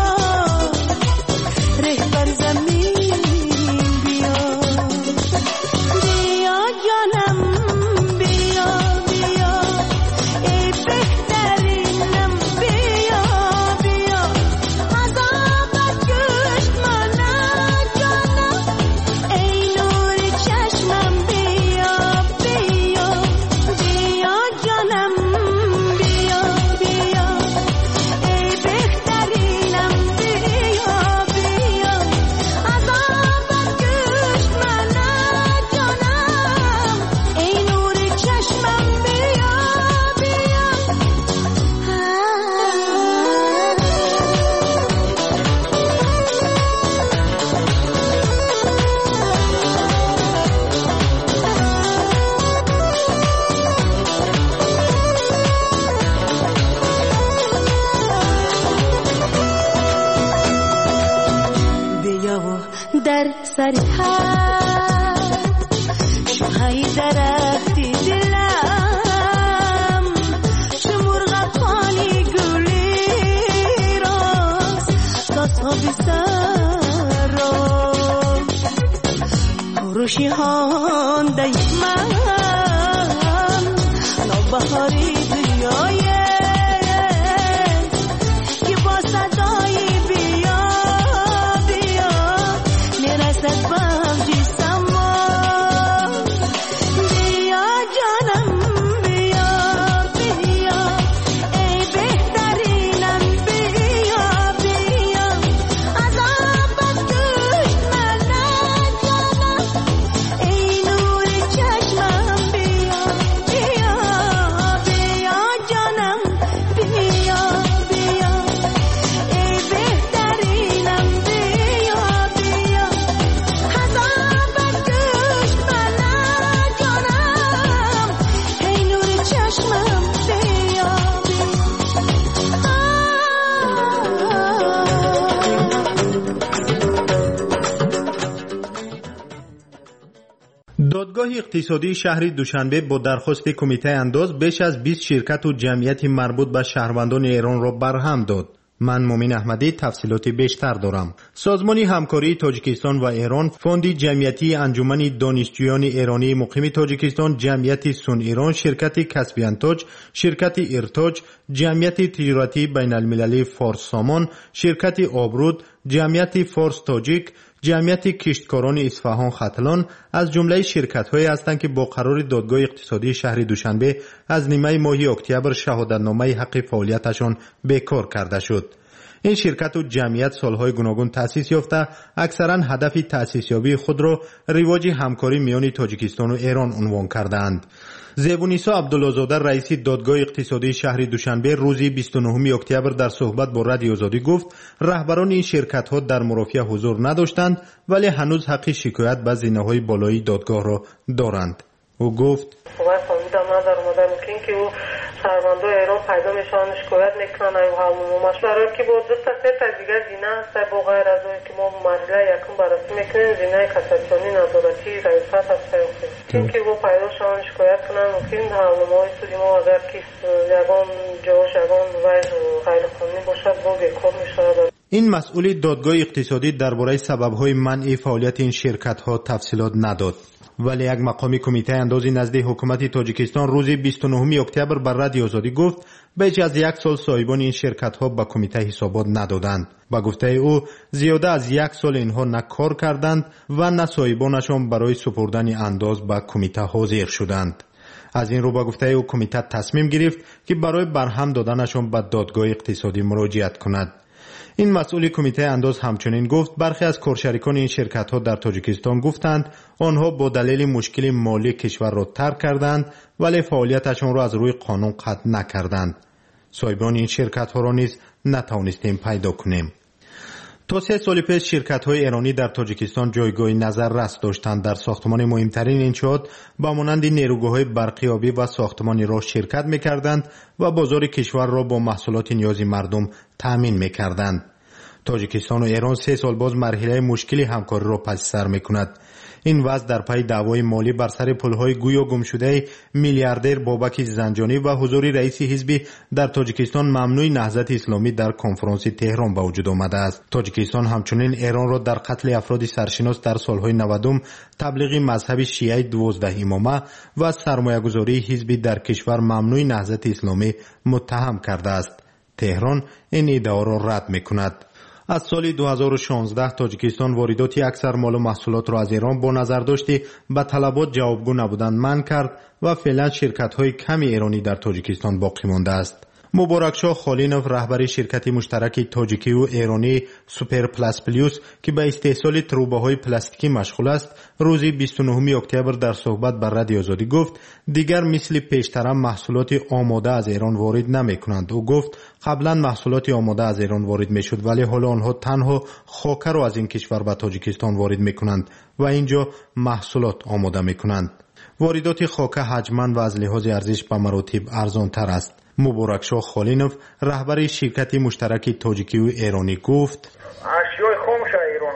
رهبر زمین بیا بیا جانم بیا بیا ای بهترینم بیا بیا عذابت کشت منه جانم ای نور چشمم بیا بیا بیا جانم بیا بیا ای بهترینم بیا بیا عذابت کشت منه جانم ای نور چشمم بیا بیا بیا و در سر هر شوهای درختی دلم چه مرغکانی گلی راست تا تابستان را خروشی هانده من نوبهاری دنیای که با صدای بیا بیا میرسد بمجی سما بیا جانم بیا بیا ای بهترینم بیا بیا عذابت کشت منه جانم ای نور چشمم بیا بیا بیا جانم بیا بیا ای بهترینم بیا بیا عذابت کشت منه جانم ای نور چشمم بیا دادگاه اقتصادی شهر دوشنبه با درخواست کمیته انداز بیش از بیست شرکت و جمعیت مربوط به شهروندان ایران را برهم داد. من مومن احمدی تفصیلات بیشتر دارم. سازمان همکاری تاجیکستان و ایران، فوند جمعیتی انجمن دانشجویان ایرانی مقیم تاجیکستان، جمعیت سون ایران، شرکت کسبی انتاج، شرکت ارتاج، جمعیت تجارتی بین المللی فارس سامان، شرکت آبرود، جمعیت فارس تاجیک، جمعیت کشتکاران اصفهان ختلان از جمله شرکت‌هایی هستند که با قرار دادگاه اقتصادی شهر دوشنبه از نیمه ماه اکتبر شهادتنامه حق فعالیتشان بیکار کرده شد. این شرکت و جمعیت سالهای گوناگون تأسیس یافته اکثرا هدف تأسیسیابی خود را رواج همکاری میان تاجیکستان و ایران عنوان کردند. زیبونیسا عبدالله‌زاده رئیس دادگاه اقتصادی شهر دوشنبه روز بیست و نهم اکتبر در صحبت با رادیو آزادی گفت رهبران این شرکت‌ها در مرافعه حضور نداشتند ولی هنوز حق شکایت به زینه‌های بالایی دادگاه را دارند. او گفت شهروندان ایران پیدا میشن شکایت میکنن و همون مشورت که با دو تا سه تا دیگه زینه هست با غیر از اون که ما مرحله یکم بررسی میکنیم زینه کساتیانی ندارتی رئیست هست چون که با پیدا شدن شکایت کنن ممکن همون سودی ما اگر که یگان جاش یگان وضع غیر قانونی باشد با بیکار میشه. این مسئول دادگاه اقتصادی درباره سبب‌های منع فعالیت این شرکت‌ها تفصیلات نداد. ولی یک مقامی کمیته اندازی نزد حکومت تاجیکستان روز بیست و نهم اکتبر بر رادیو آزادی گفت بیش از یک سال صاحبان این شرکت‌ها به کمیته حسابات ندادند. با گفته او زیاده از یک سال اینها نه کار کردند و نه صاحبانشان برای سپردن انداز به کمیته حاضر شدند. از این رو با گفته او کمیته تصمیم گرفت که برای برهم دادنشان به دادگاه اقتصادی مراجعت کند. این مسئول کمیته انداز همچنین گفت برخی از کارشریکان این شرکت ها در تاجیکستان گفتند آنها با دلیل مشکل مالی کشور را ترک کردند ولی فعالیتشان را از روی قانون قطع نکردند. صاحبان این شرکت ها را نیز نتوانستیم پیدا کنیم. تا سه سال پیش شرکت های ایرانی در تاجیکستان جایگاه نظررس داشتند. در ساختمان مهمترین انشاءات با مانند نیروگاه های برقی آبی و ساختمان راه شرکت میکردند و بازار کشور را با محصولات نیازی مردم تامین میکردند. تاجیکستان و ایران سه سال باز مرحله مشکلی همکاری را پس سر میکند. این وضع در پی دعوای مالی بر سر پلهای گویا گم شده میلیاردر بابک زنجانی و حضور رئیس حزب در تاجیکستان ممنوع نهضت اسلامی در کنفرانس تهران به وجود آمده است. تاجیکستان همچنین ایران را در قتل افراد سرشناس در سالهای نودم، تبلیغ مذهب شیعه دوازده امامه و سرمایه‌گذاری حزبی در کشور ممنوع نهضت اسلامی متهم کرده است. تهران این ادعا را رد می‌کند. از سال دو هزار و شانزده تاجیکستان واردات اکثر مال و محصولات را از ایران با نظر داشته به طلبات جوابگو نبودن منع کرد و فعلا شرکت‌های کمی ایرانی در تاجیکستان باقی مانده است. مبارکشاه خالینوف رهبر شرکت مشترک تاجیکی و ایرانی سوپر پلاس پلیوس که به استحصال تروبه‌های پلاستیکی مشغول است روز بیست و نهم اکتبر در صحبت با رادیو آزادی گفت دیگر مثل پیشتر محصولات آماده از ایران وارد نمی‌کنند. او گفت قبلا محصولات آماده از ایران وارد می‌شد ولی حالا آنها تنها خاک را از این کشور به تاجیکستان وارد می‌کنند و اینجا محصولات آماده می‌کنند. واردات خاک حجماً و از لحاظ ارزش به مراتب ارزان‌تر است. مبارکشاه خالینوف رهبر شرکت مشترک تاجیکی و ایرانی گفت اشیای خاموش ایران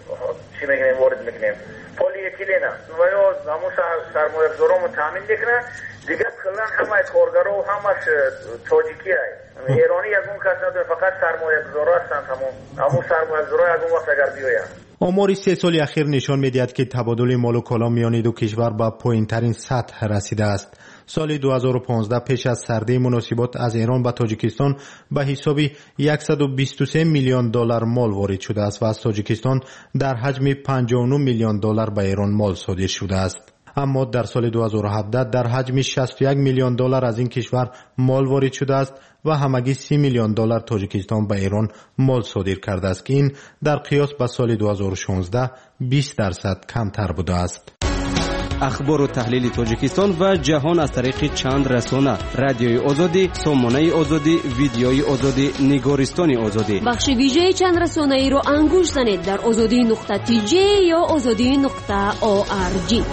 چی میگیم وارد میکنیم پلی اتیلن و یا همون سرمایه گذارامو تامین میکنن دیگه کلا همه کارگرا و همش تاجیکی هست. ایرانی از اون کس نداره فقط سرمایه گذارا هستند. همون همون سرمایه گذارا از اون وقت اگر بیاین آمار سه سال اخیر نشان میدهد که تبادل مال و کالا میان دو کشور به پایین‌ترین سطح رسیده است. سال دو هزار و پانزده پیش از سرده مناسبات از ایران به تاجیکستان به حساب صد و بیست و سه میلیون دلار مال وارد شده است و از تاجیکستان در حجم پنجاه و نه میلیون دلار به ایران مال صادر شده است. اما در سال دو هزار و هفده در حجم شصت و یک میلیون دلار از این کشور مال وارد شده است و همگی سی میلیون دلار تاجیکستان به ایران مال صادر کرده است که این در قیاس با سال دو هزار و شانزده بیست درصد کمتر بوده است. اخبار و تحلیل تاجیکستان و جهان از طریق چند رسانه: رادیوی آزادی، سامانه آزادی، ویدیوی آزادی، نگارستان آزادی. بخش ویژه چند رسانه ای رو انگوش زنید در آزادی نقطه تی جی یا آزادی نقطه او آر جی.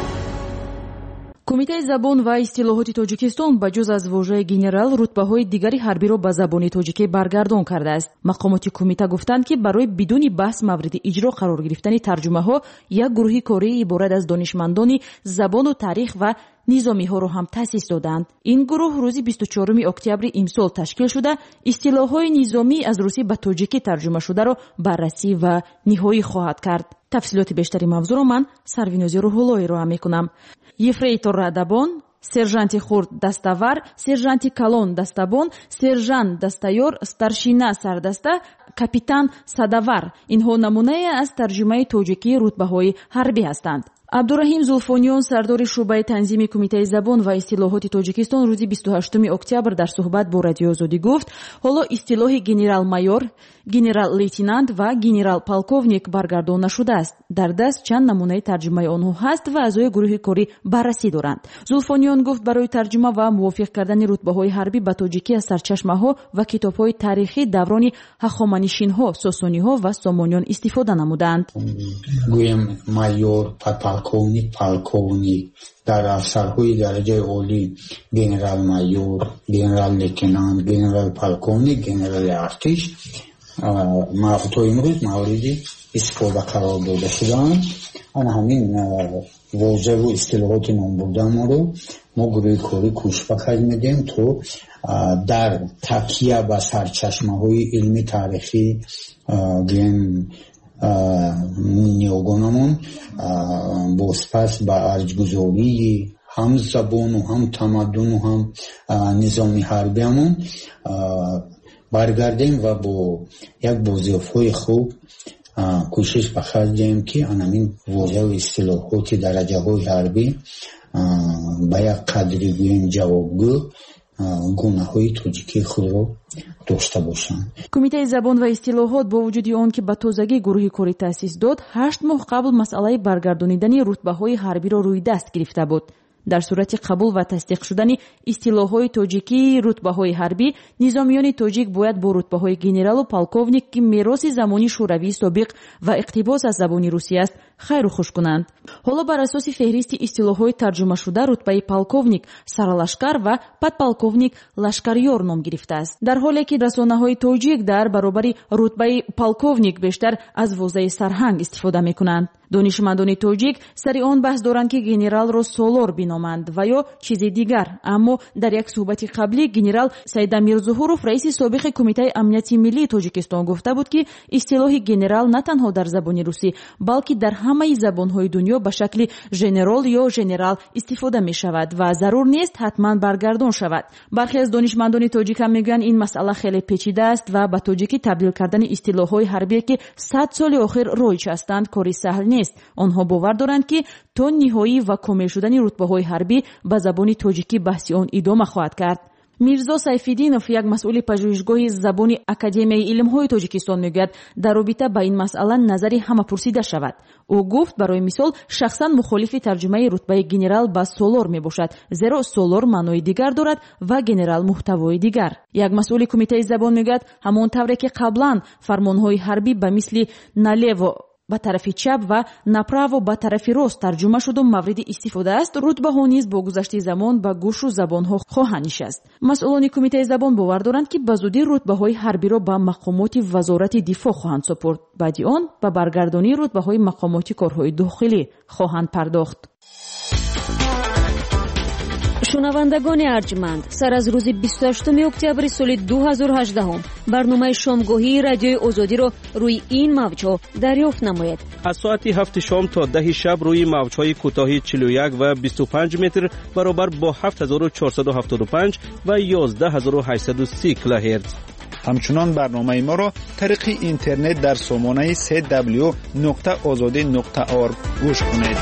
کمیته забон ва истилоҳоти тоҷикистон ба ҷуз аз вожаи генерал рутбаҳои дигари ҳарбиро ба забони тоҷикӣ баргардон кардааст. мақомоти кумита гуфтанд ки барои бидуни баҳс мавриди иҷро қарор гирифтани тарҷумаҳо як гурӯҳи кории иборат аз донишмандони забону таърих ва низомиҳоро ҳам таъсис доданд. ин гурӯҳ рӯзи бисту чорум октябри имсол ташкил шуда истилоҳҳои низомӣ аз русӣ ба тоҷикӣ тарҷума шударо баррасӣ ва ниҳоӣ хоҳад кард. тафсилоти бештари мавзӯъро ман сарвинози рӯҳуллоҳ ироа мекунам. ефрейтор радабон, сержанти хурд даставар, сержанти калон дастабон, сержант дастаёр, старшина сардаста, капитан садавар инҳо намуное аз тарҷумаи тоҷикии рутбаҳои ҳарбӣ ҳастанд. абдураҳим зулфониён сардори шӯъбаи танзими кумитаи забон ва истилоҳоти тоҷикистон рӯзи бисту ҳаштуми октябр дар суҳбат бо радиои озодӣ гуфт ҳоло истилоҳи генерал-майор, генерал-лейтенант ва генерал-полковник баргардона шудааст. дар даст чанд намунаи тарҷумаи онҳо ҳаст ва аъзои гурӯҳи корӣ баррасӣ доранд. зулфониён гуфт барои тарҷума ва мувофиқ кардани рутбаҳои ҳарбӣ ба тоҷикӣ аз сарчашмаҳо ва китобҳои таърихӣ даврони ҳахоманишинҳо, сосониҳо ва сомониён истифода намуданд. гӯем майор, полковник, полковник, дар афсарҳои дараҷаи олӣ генерал-майор, генерал-лейтенант, генерал-полковник, генерали артиш то имрӯз мавриди истифода қарор дода шудаанд. ана ҳамин вожеву истилоҳоти номбурдааморо мо гурӯҳи корӣ кӯшба медем то дар такя ба сарчашмаҳои илми таърихӣ гӯем ниёгонамон бозпас ба арҷгузории ҳам забону ҳам тамаддуну ҳам низоми ҳарбиамон баргардем ва бо як бозиёфҳои хуб кӯшиш ба харҷ диҳем ки анамин вожаи истилоҳоти дараҷаҳои ҳарбӣ ба як қадри гӯем ҷавобгӯ гунаҳои тоҷикии худро дошта бошанд. кумитаи забон ва истилоҳот бо вуҷуди он ки ба тозагӣ гурӯҳи корӣ таъсис дод, ҳашт моҳ қабл масъалаи баргардонидани рутбаҳои ҳарбиро рӯйдаст гирифта буд. дар сурати қабул ва тасдиқ шудани истилоҳҳои тоҷикии рутбаҳои ҳарбӣ, низомиёни тоҷик бояд бо рутбаҳои генералу полковник, ки мероси замони шӯравии собиқ ва иқтибос аз забони русӣ аст, хайру хуш кунанд. ҳоло бар асоси феҳристи истилоҳҳои тарҷумашуда рутбаи полковник, саралашкар ва подполковник лашкарёр ном гирифтааст. дар ҳоле ки расонаҳои тоҷик дар баробари рутбаи полковник бештар аз возаи сарҳанг истифода мекунанд. донишмандони тоҷик сари он баҳс доранд ки генералро солор биноманд ва ё чизи дигар, аммо дар як суҳбати қаблӣ генерал Сайдамирзуҳуров, раиси собиқи кумитаи амнияти миллии Тоҷикистон, гуфта буд ки истилоҳи генерал на танҳо дар забони русӣ, балки дар ҳамаи забонҳои дунё ба шакли женерол ё женерал истифода мешавад ва зарур нест ҳатман баргардон шавад. бархе аз донишмандони тоҷик ҳам мегӯянд ин масъала хеле печида аст ва ба тоҷикӣ табдил кардани истилоҳҳои ҳарбие ки сад соли охир роиҷ ҳастанд кори саҳл нест. онҳо бовар доранд ки то ниҳоӣ ва комил шудани рутбаҳои ҳарбӣ ба забони тоҷикӣ баҳси он идома хоҳад кард. мирзо сайфиддинов, як масъули пажӯҳишгоҳи забони Академияи илмҳои Тоҷикистон, мегӯяд дар робита ба ин масъала назари ҳама пурсида шавад. ӯ гуфт барои мисол шахсан мухолифи тарҷумаи рутбаи генерал ба солор мебошад, зеро солор маънои дигар дорад ва генерал муҳтавои дигар. як масъули кумитаи забон мегӯяд ҳамон тавре ки қаблан фармонҳои ҳарбӣ ба мисли налево ба тарафи чап ва направо ба тарафи рост тарҷума шуду мавриди истифода аст, рутбаҳо низ бо гузашти замон ба гӯшу забонҳо хоҳанд нишаст. масъулони кумитаи забон бовар доранд ки ба зудӣ рутбаҳои ҳарбиро ба мақомоти вазорати дифоъ хоҳанд супурд. баъди он ба баргардонии рутбаҳои мақомоти корҳои дохилӣ хоҳанд пардохт. шунавандагони арҷманд, сар аз рӯзи бисту ҳаштуми октябри соли ду ҳазору ҳаждаҳум барномаи шомгоҳии радиои озодиро рӯи ин мавҷҳо дарёфт намоед. аз соати ҳафти шом то даҳи шаб рӯи мавҷҳои кӯтоҳи чилу як ва бисту панҷ метр баробар бо ҳафт ҳазору чорсаду ҳафтоду панҷ ва ёздаҳ ҳазору ҳаштсаду си килоҳерц. ҳамчунон барномаи моро тариқи интернет дар сомонаи се дабл ю нуқта озодӣ нуқта орг гӯш кунед.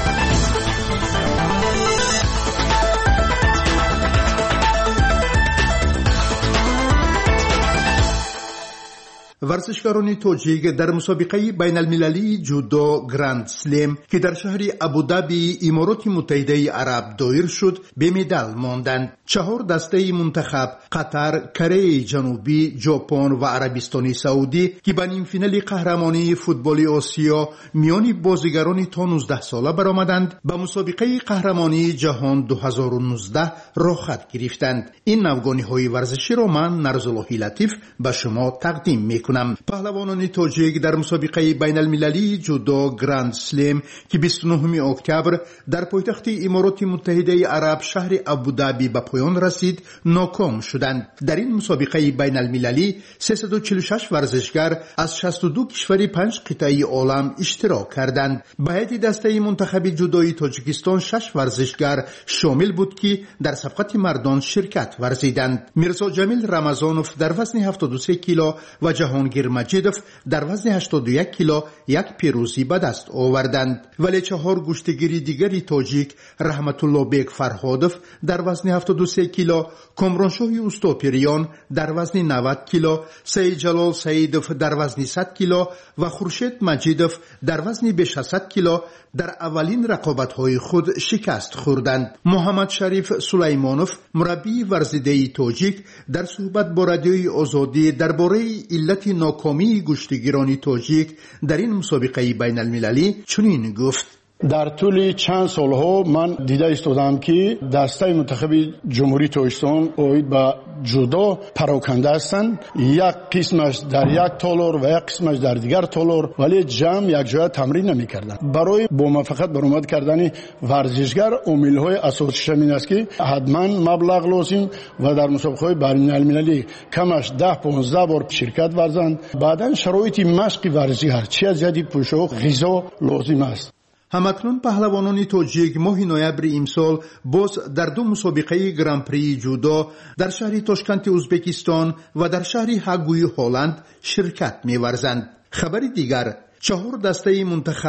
ورزشکاران توجیک در مسابقه بین المللی جودو گراند سلم که در شهر ابودابی امارات متحده عرب دایر شد به مدال ماندند. چهار دسته منتخب قطر، کره جنوبی، ژاپن و عربستان سعودی که به نیم فینال قهرمانی فوتبال آسیا میان بازیگران تا نوزده ساله برآمدند به مسابقه قهرمانی جهان دو هزار و نوزده راه خط گرفتند. این نوگانی‌های ورزشی را من نرزاللهی لطیف به شما تقدیم می‌کنم. پهلوانان تاجیک در مسابقه بین المللی جودو گراند سلم که بیست و نهم اکتبر در پایتخت امارات متحده عرب شهر ابودابی به پایان رسید ناکام شدند. در این مسابقه بین المللی سیصد و چهل و شش ورزشگر از شصت و دو کشور پنج قطعه عالم اشتراک کردند. به هیئت دسته منتخب جودوی تاجیکستان شش ورزشگر شامل بود که در صفقت مردان شرکت ورزیدند. میرزا جمیل رمضانوف در وزن هفتاد و سه کیلو و جهانگیر مجیدوف در وزن هشتاد و یک کیلو یک پیروزی به دست آوردند. ولی چهار گشتگیری دیگری تاجیک رحمت الله بیگ فرهادوف در وزن هفتاد و سه کیلو، کامرانشاه اوستاپیریان در وزن نود کیلو، سید جلال سعیدوف در وزن صد کیلو و خورشید مجیدوف در وزن بیش از صد کیلو در اولین رقابت‌های خود شکست خوردند. محمد شریف سلیمانوف مربی ورزیده تاجیک در صحبت با رادیوی آزادی درباره علت ناکامی گشتگیران تاجیک در این مسابقه بین المللی چنین گفت: در طول چند سالها من دیده ایستادم که دسته منتخب جمهوری تاجیکستان اوید به جودو پراکنده هستند. یک قسمش در یک تالار و یک قسمش در دیگر تالار، ولی جمع یک جای تمرین نمی‌کردند. برای با موفقیت برآمد کردن ورزشگر عامل‌های اساسیش این است که حتما مبلغ لازم و در مسابقه‌های بین‌المللی کمش ده پانزده بار شرکت ورزند. بعداً شرایط مشق ورزشی چه از جدی پوشاک غذا لازم است. همکنون پهلوانان تاجیک ماه نوامبر امسال باز در دو مسابقه گران پری جودو در شهر تاشکند ازبکستان و در شهر هاگوی هلند شرکت می‌ورزند. خبر دیگر، چهار دسته منتخب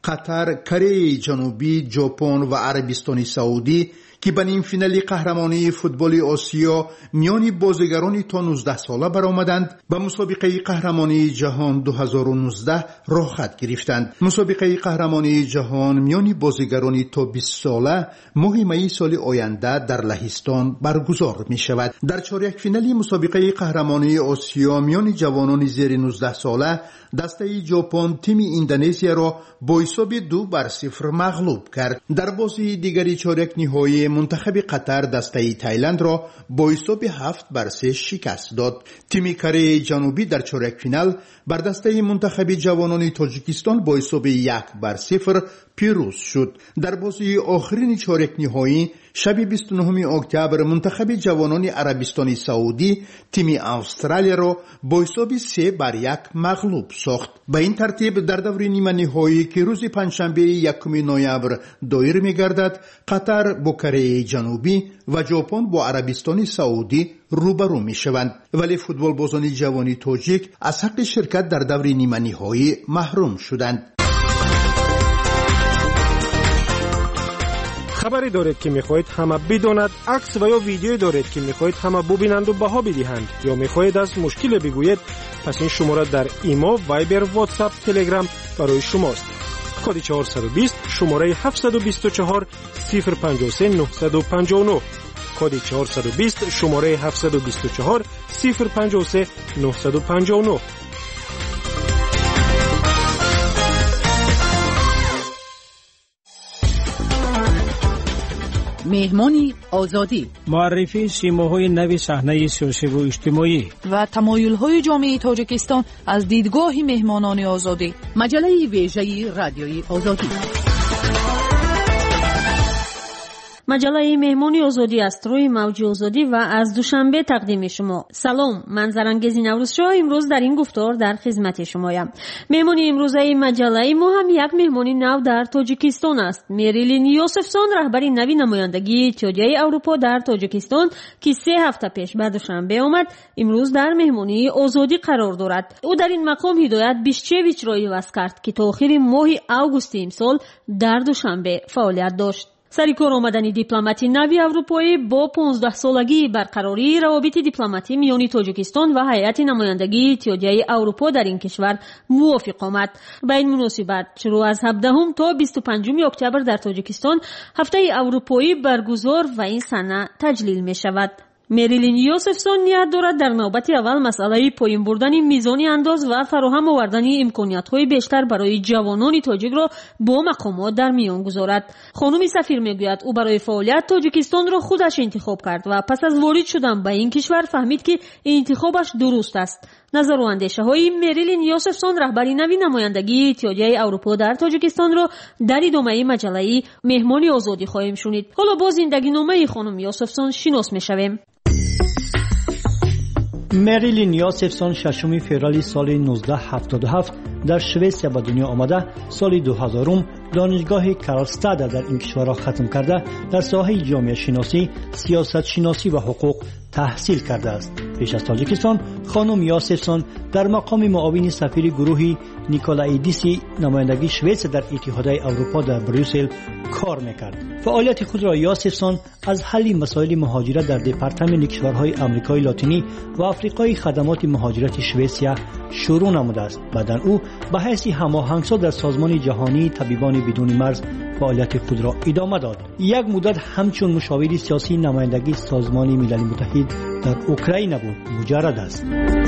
قطر، کره جنوبی، ژاپن و عربستان سعودی که به نیم فینال قهرمانی فوتبال آسیا میان بازیگران تا نوزده ساله برآمدند، به مسابقه قهرمانی جهان دو هزار و نوزده راه خط گرفتند. مسابقه قهرمانی جهان میان بازیگران تا بیست ساله ماه می سال آینده در لهستان برگزار می شود. در چهارده فینال مسابقه قهرمانی آسیا میان جوانان زیر نوزده ساله دسته ژاپن تیم اندونزیا را با حساب دو بر صفر مغلوب کرد. در بازی دیگری چهارده نهایی منتخب قطر دسته تایلند را با حساب هفت بر سه شکست داد. تیم کره جنوبی در چهارده فینال بر دسته منتخب جوانان تاجیکستان با حساب یک بر صفر پیروز شد. در بازی آخرین چهارده نهایی شب بیست و نهم اکتبر منتخب جوانان عربستان سعودی تیم استرالیا را با حساب سه بر یک مغلوب ساخت. به این ترتیب در دور نیمه نهایی که روز پنجشنبه یکم نوامبر دایر می‌گردد، قطر با کره جنوبی و ژاپن با عربستان سعودی روبرو می‌شوند. ولی فوتبال بازان جوانی تاجیک از حق شرکت در دور نیمه نهایی محروم شدند. خبری دارید که میخواهید همه بداند، عکس و یا ویدیویی دارید که میخواهید همه ببینند و بها بدهند، یا میخواهید از مشکل بگویید، پس این شماره در ایما، وایبر، واتساپ، تلگرام برای شماست. کد چهارصد و بیست شماره هفتصد و بیست و چهار صفر پنجاه و سه نهصد و پنجاه و نه. کد چهارصد و بیست شماره هفتصد و بیست و چهار صفر پنجاه و سه نهصد و پنجاه و نه. مهمانی آزادی، معرفی سیماهای نوی صحنه سیاسی و اجتماعی و تمایل‌های جامعه تاجیکستان از دیدگاه مهمانان آزادی. مجله ویژه رادیوی آزادی. مجله مهمانی آزادی است، روی موج آزادی و از دوشنبه تقدیم شما. سلام، من زرنگز نوروزشاه امروز در این گفتار در خدمت شمایم. مهمانی امروزه مجله ما هم یک مهمانی نو در تاجیکستان است. میریلین یوسفسون، رهبری نوی نمایندگی اتحادیه اروپا در تاجیکستان که سه هفته پیش بعد دوشنبه آمد، امروز در مهمانی آزادی قرار دارد. او در این مقام هدایت بیشچویچ را عوض کرد که تا آخر ماه آگوست امسال در دوشنبه فعالیت داشت. سریکار آمدن دیپلماتی نوی اروپایی با پانزده سالگی برقراری روابط دیپلماتی میان تاجیکستان و هیئت نمایندگی اتحادیه اروپا در این کشور موافق آمد. به این مناسبت شروع از هفدهم تا بیست و پنجم اکتبر در تاجیکستان هفته اروپایی برگزار و این سنه تجلیل می شود. میریلین یوسفسون نیت دارد در نوبت اول مسئله پایین بردن میزان انداز و فراهم آوردن امکانیت‌های بیشتر برای جوانان تاجیک را با مقامات در میان گذارد. خانم سفیر میگوید او برای فعالیت تاجیکستان را خودش انتخاب کرد و پس از وارد شدن به این کشور فهمید که انتخابش درست است. نظر و اندیشه های میریلین یوسفسون، رهبری نوی نمایندگی اتحادیه اروپا در تاجیکستان را در ادامه مجله مهمانی آزادی خواهیم شنید. حالا با زندگی نامه خانم یوسفسون شناس میشویم. میریلین یوسفسون ششم فوریه سال نوزده هفتاد و هفت در سوئیس به دنیا آمده. سال دو هزار دانشگاه کارلستاد در این کشور را ختم کرده در ساحه جامعه شناسی، سیاست شناسی و حقوق تحصیل کرده است. پیش از تاجیکستان خانم یوسفسون در مقام معاون سفیر گروه نیکولایدیسی نمایندگی سوئیس در اتحادیه اروپا در بروسل کار میکرد. فعالیت خود را یوسفسون از حل مسائل مهاجرت در دپارتمان کشورهای آمریکای لاتینی و آفریقای خدمات مهاجرت سوئیسیا شروع نموده است. بعداً او به حیث هماهنگساز در سازمان جهانی طبیبان بدون مرز فعالیت خود را ادامه داد. یک مدت همچون مشاور سیاسی نمایندگی سازمان ملل متحد در اوکراین بود مجرد است.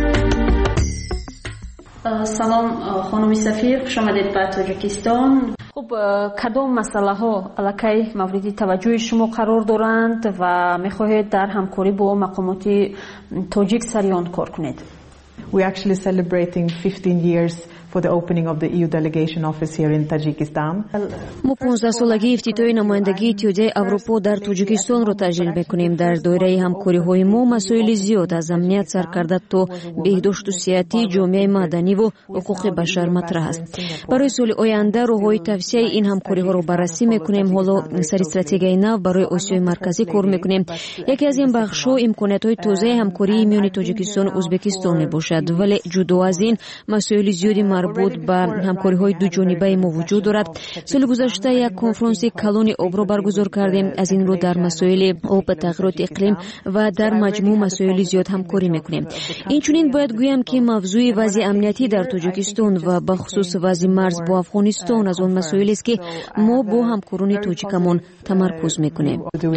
سلام خانم سفیر، خوش آمدید به تاجیکستان. خب کدام مسئله ها الکی مورد توجه شما قرار دارند و میخواهید در همکاری با مقامات تاجیک سریان کار کنید؟ We actually celebrating fifteen years for the opening of the E U delegation office here in Tajikistan. ما پانزده سالگی افتتاح نمایندگی اتحادیه اروپا در تاجیکستان را تجلیل می‌کنیم. در دایره همکاری‌های ما مسائل زیاد از امنیت سرکرده تا بهداشت و صحتی، جامعه مدنی و حقوق بشر مطرح است. برای سال آینده راه‌های توسعه این همکاری‌ها را بررسی می‌کنیم. حالا سر استراتژی نو برای آسیای مرکزی کار می‌کنیم. یکی از این بخش‌ها امکانات‌های توسعه همکاری میان تاجیکستان و ازبکستان میباشد، ولی جدا از این مسائل زیادی مربوط به همکاری‌های دو جانبه ما وجود دارد. سال گذشته یک کنفرانس کلان آب را برگزار کردیم. از این رو در مسائل آب، تغییرات اقلیم و در مجموع مسائل زیاد همکاری میکنیم. اینچنین باید گویم که موضوع وضع امنیتی در تاجیکستان و به خصوص وضع مرز با افغانستان از اون مسائلی است که ما با همکاران تاجیکمان تمرکز میکنیم.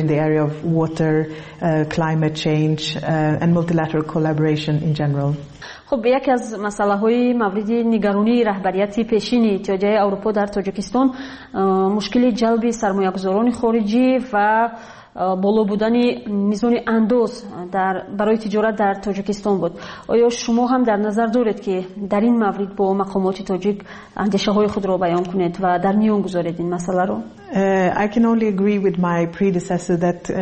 خب یکی از مسائل مورد نگرانی رهبریت پیشین اتحادیه اروپا در تاجیکستان مشکل جلب سرمایه‌گذاران خارجی و بالا بودن میزان اندوز در برای تجارت در تاجیکستان بود. آیا شما هم در نظر دارید که در این مورد با مقامات تاجیک اندیشه های خود را بیان کنید و در میان گذارید این مسئله رو؟ Uh, I can only agree with my predecessor that uh,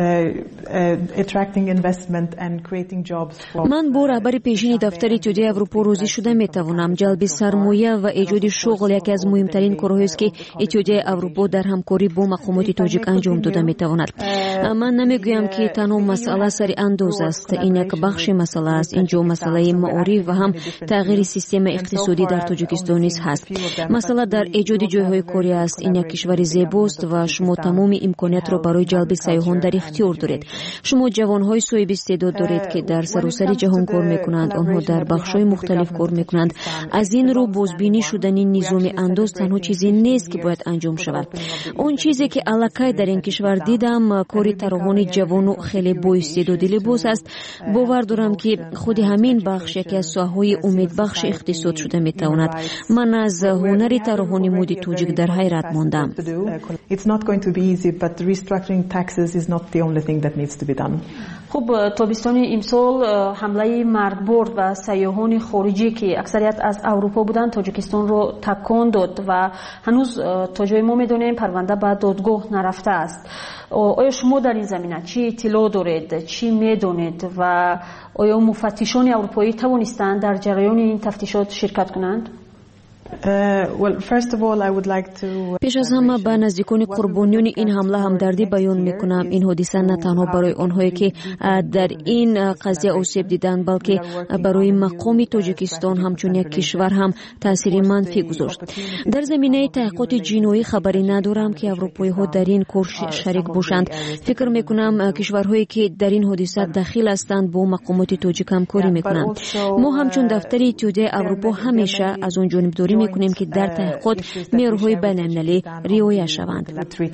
uh, attracting investment and creating jobs for من با رهبر پیشین دفتر اتحادیه اروپا راضی شده میتوانم. جلب سرمایه و ایجاد شغل یکی از مهمترین کارهایی است که اتحادیه اروپا در همکاری با مقامات تاجیک انجام داده میتواند. من نمیگویم که تنها مسئله سر انداز است. این یک بخش مسئله است. اینجا مسئله معارف و هم تغییر سیستم اقتصادی در تاجیکستان نیز هست. مسئله در ایجاد جایهای کاری است. این یک کشور زیباست و شما تمام امکانات را برای جلب سیاحان در اختیار دارید. شما جوانهای صاحب استعداد دارید که در سراسر جهان کار میکنند. آنها در بخش‌های مختلف کار میکنند. از این رو بازبینی شدن نظام انداز تنها چیزی نیست که باید انجام شود. اون چیزی که الکی در این کشور دیدم کاری طراحان جوان و خیلی با استعداد لباس است. باور دارم که خود همین بخش یکی از ساحه‌های امیدبخش اقتصاد شده میتواند. من از هنر طراحان مد تاجیک در حیرت ماندم. It's not going to be easy, but restructuring taxes is not the only thing that needs to be done. خب تابستان امسال حمله مرگبار و سیاحان خارجی که اکثریت از اروپا بودند تاجیکستان رو تکان داد و هنوز تا جای ما میدونیم پرونده به دادگاه نرفته است. آیا شما در این زمینه چی اطلاع دارید؟ چی میدونید؟ و آیا مفتشان اروپایی توانستند در جریان این تفتیشات شرکت کنند؟ Uh, well, first of all, I would like to... پیش از همه به نزدیکان قربانیان این حمله همدردی بیان میکنم. این حادثه نه تنها برای آنهایی که در این قضیه آسیب دیدند بلکه برای مقام تاجیکستان همچون یک کشور هم تاثیر منفی گذاشت. در زمینه تحقیقات جنایی خبری ندارم که اروپایی ها در این کار شریک باشند. فکر میکنم کشورهایی که در این حادثه داخل هستند با مقامات تاجیک همکاری میکنند. ما همچون دفتر اتحادیه اروپا همیشه از اون جانبداری میکنیم که در تحقیقات معیارهای بین‌المللی رعایت شوند.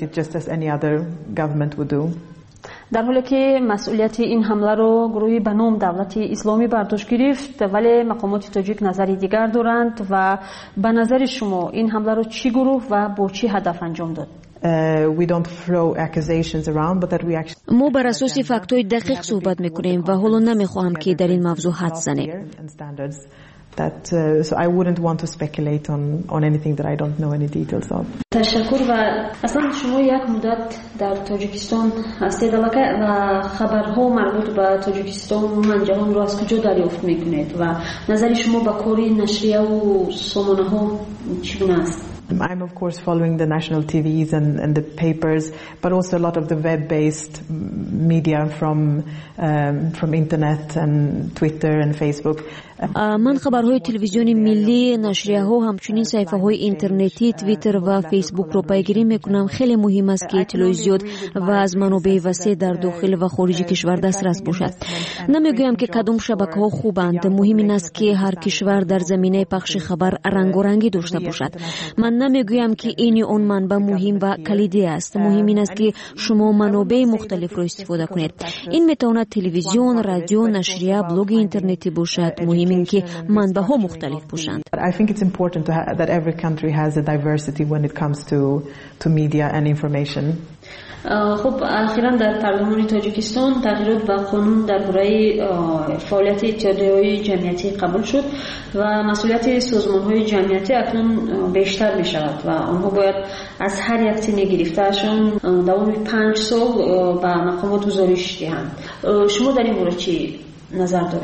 در حالی که مسئولیت این حمله را گروهی به نام دولت اسلامی برداشت گرفت، ولی مقامات تاجیک نظری دیگر دارند و به نظر شما این حمله را چی گروه و با چی هدف انجام داد؟ Uh, we don't throw accusations around, but that we actually... ما بر اساس فکت‌های دقیق صحبت میکنیم و حالا نمیخواهم که در این موضوع حد زنیم. That uh, so I wouldn't want to speculate on on anything that I don't know any details of. تشکر. و اصلا شما یک مدت در تاجیکستان هستید و خبرها مربوط به تاجیکستان و جهان را از کجا دریافت میکنید و نظر شما به کار نشریه و سامانه ها چگونه است؟ I'm of course following the national T Vs and, and the papers, but also a lot of the web-based media from um, from internet and Twitter and Facebook. من خبرهای تلویزیون ملی، نشریه ها، همچنین صفحه های اینترنتی، توییتر و فیسبوک رو پیگیری میکنم. خیلی مهم است که اطلاع زیاد و از منابع وسیع در داخل و خارج کشور دسترس باشد. نمیگویم که کدام شبکه ها خوبند. مهم این است که هر کشور در زمینه پخش خبر رنگارنگی داشته باشد. من نمیگویم که این اون منبع مهم و کلیدی است. مهم این است که شما منابع مختلف رو استفاده کنید. این میتواند تلویزیون، رادیو، نشریه، بلوگ اینترنتی باشد. مهم این که منبع ها مختلف باشند. I think it's important to ha- that every country has a diversity when it comes to to media and information. خب اخیراً در پارلمان تاجیکستان تغییرات به قانون درباره فعالیت اتحادیه‌های جمعیتی قبول شد و مسئولیت سازمان‌های جمعیتی اکنون بیشتر می شود و آنها باید از هر یک تیم گرفته‌شان دوام پنج سال به مقامات گزارش دهند. شما در این مورد چی نظر دارید؟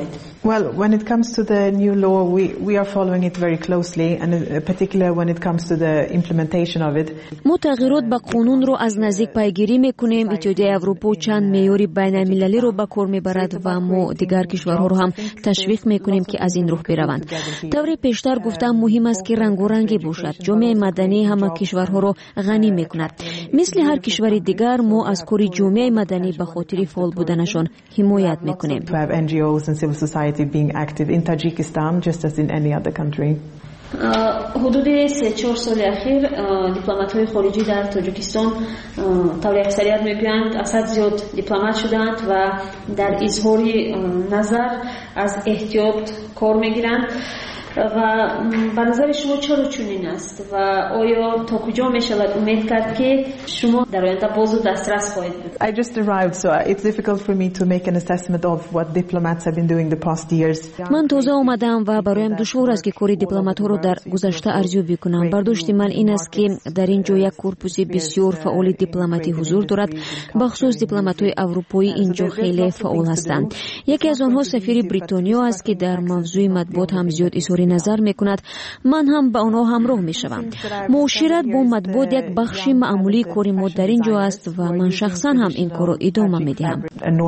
Well, when it comes to the new law, we, we are following it very closely, and in particular when it comes to the implementation of it. ما تغییرات به قانون رو از نزدیک پیگیری میکنیم. اتحادیه اروپا چند معیار بین‌المللی رو به کار میبرد و ما دیگر کشورها رو هم تشویق میکنیم که از این راه بروند. دوره پیشتر گفتم مهم است که رنگ و رنگی باشد. جامعه مدنی همه کشورها رو غنی میکند. مثل هر کشور دیگر ما از کار جامعه مدنی به خاطر فعال بودنشان حمایت میکنیم. Being active in Tajikistan just as in any other country. حدود سه چهار سال اخیر دیپلمات‌های خارجی در تاجیکستان طور اکثریت میگویند اصد زیاد دیپلمات شدند و در اظهار نظر از احتیاط کار میگیرند و به نظر شما چرا چنین است و آیا تا کجا می شود امید کرد که شما در آینده باز دسترس خواهید بود؟ I just arrived, so it's difficult for me to make an assessment of what diplomats have been doing the past years. من تازه آمدم و برایم دشوار است که کار دیپلمات ها رو در گذشته ارزیابی کنم. برداشت من این است که در اینجا یک کورپوس بسیار فعال دیپلماتی حضور دارد. بخصوص دیپلمات های اروپایی اینجا خیلی فعال هستند. یکی از آنها سفیر بریتانیا است که در موضوع مطبوعات هم زیاد اظهار نظر میکند. من هم با آنها همراه میشوم. معاشرت با مطبوعات یک بخش معمولی کار ما در اینجا است و من شخصا هم این کار را ادامه میدهم.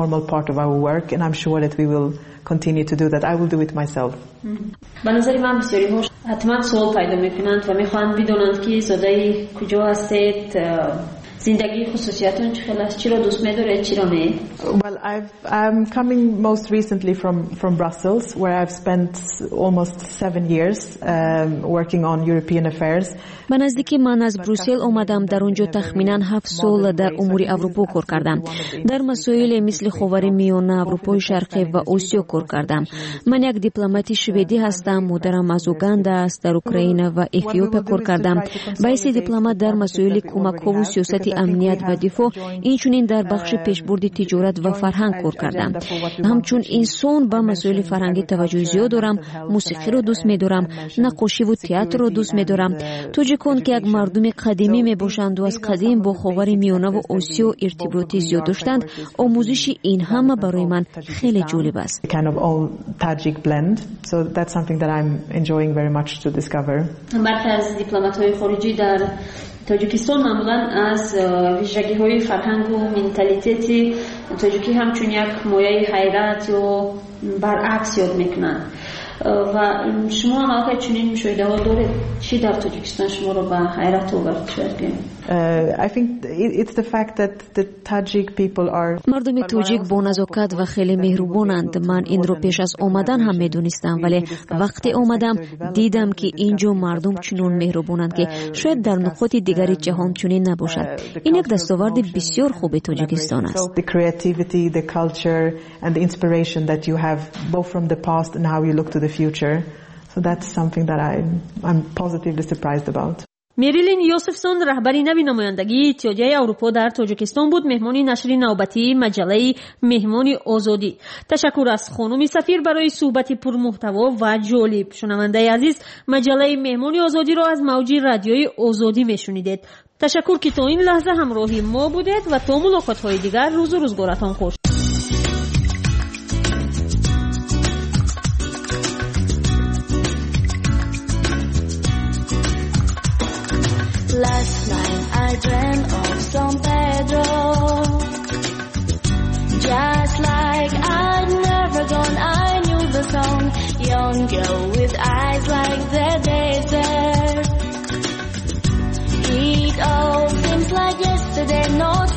به نظر من بسیاری ها حتما سوال پیدا میکنند و میخواهند بدانند که زاده کجا هستید، زندگی خصوصیاتون چه خیلی است، چی را دوست می‌دارید، چی را نه؟ Well, I've, I'm coming most recently from from Brussels, where I've spent almost seven years um, working on European affairs. به نزدیکی من از بروسل آمدم. در اونجا تخمینا هفت سال در امور اروپا کار کردم. در مسائل مثل خاورمیانه، اروپای شرقی و آسیا کار کردم. من یک دیپلمات شوئدی هستم. مادرم از اوگاندا است. در اوکراین و اتیوپیا کار کردم. باعث دیپلمات در مسائل کمک‌ها و سیاست امنیت و دفاع، اینچنین در بخش پیشبرد تجارت و فرهنگ کار کردم. همچون انسان به مسائل فرهنگی توجه زیاد دارم. موسیقی رو دوست می‌دارم، نقاشی و تئاتر رو دوست می‌دارم. توجیکان که یک مردم قدیمی میباشند و از قدیم با خاورمیانه و آسیا ارتباطی زیاد داشتند، آموزش این همه برای من خیلی جالب است. Kind of all Tajik blend, so that's something that I'm enjoying very much to discover. برخی از دیپلمات‌های خارجی در تاجیکستان معمولا از ویژگی‌های فرهنگ و منتالیتی تاجیکی همچون یک مایه حیرت یا برعکس یاد میکنند و شما هم که چنین مشاهده ها دارید، چی در تاجیکستان شما رو به حیرت آورد شد؟ I think it's the fact that the Tajik people are مردم تاجیک با نزاکت و خیلی مهربانند. من این رو پیش از آمدن هم میدونستم، ولی وقتی آمدم دیدم که اینجا مردم چنون مهربانند که شاید در نقاط دیگری جهان چنین نباشد. این یک دستاورد بسیار خوب تاجیکستان است. The creativity, the culture and the inspiration that you have both from the past and how you look to the future. So that's something that I I'm positively surprised about. میریلین یوسفسون رهبری نوی نمایندگی اتحادیه اروپا در تاجیکستان بود. مهمان نشر نوبتی مجله مهمان آزادی. تشکر از خانم سفیر برای صحبت پرمحتوا و جالب. شنونده عزیز، مجله مهمان آزادی را از موج رادیوی آزادی میشنیدید. تشکر که تا این لحظه همراهی ما بودید و تا ملاقات های دیگر روز و روزگارتان خوش. Last night I dreamt of San Pedro, just like I'd never gone. I knew the song, young girl with eyes like the desert. It all seems like yesterday, not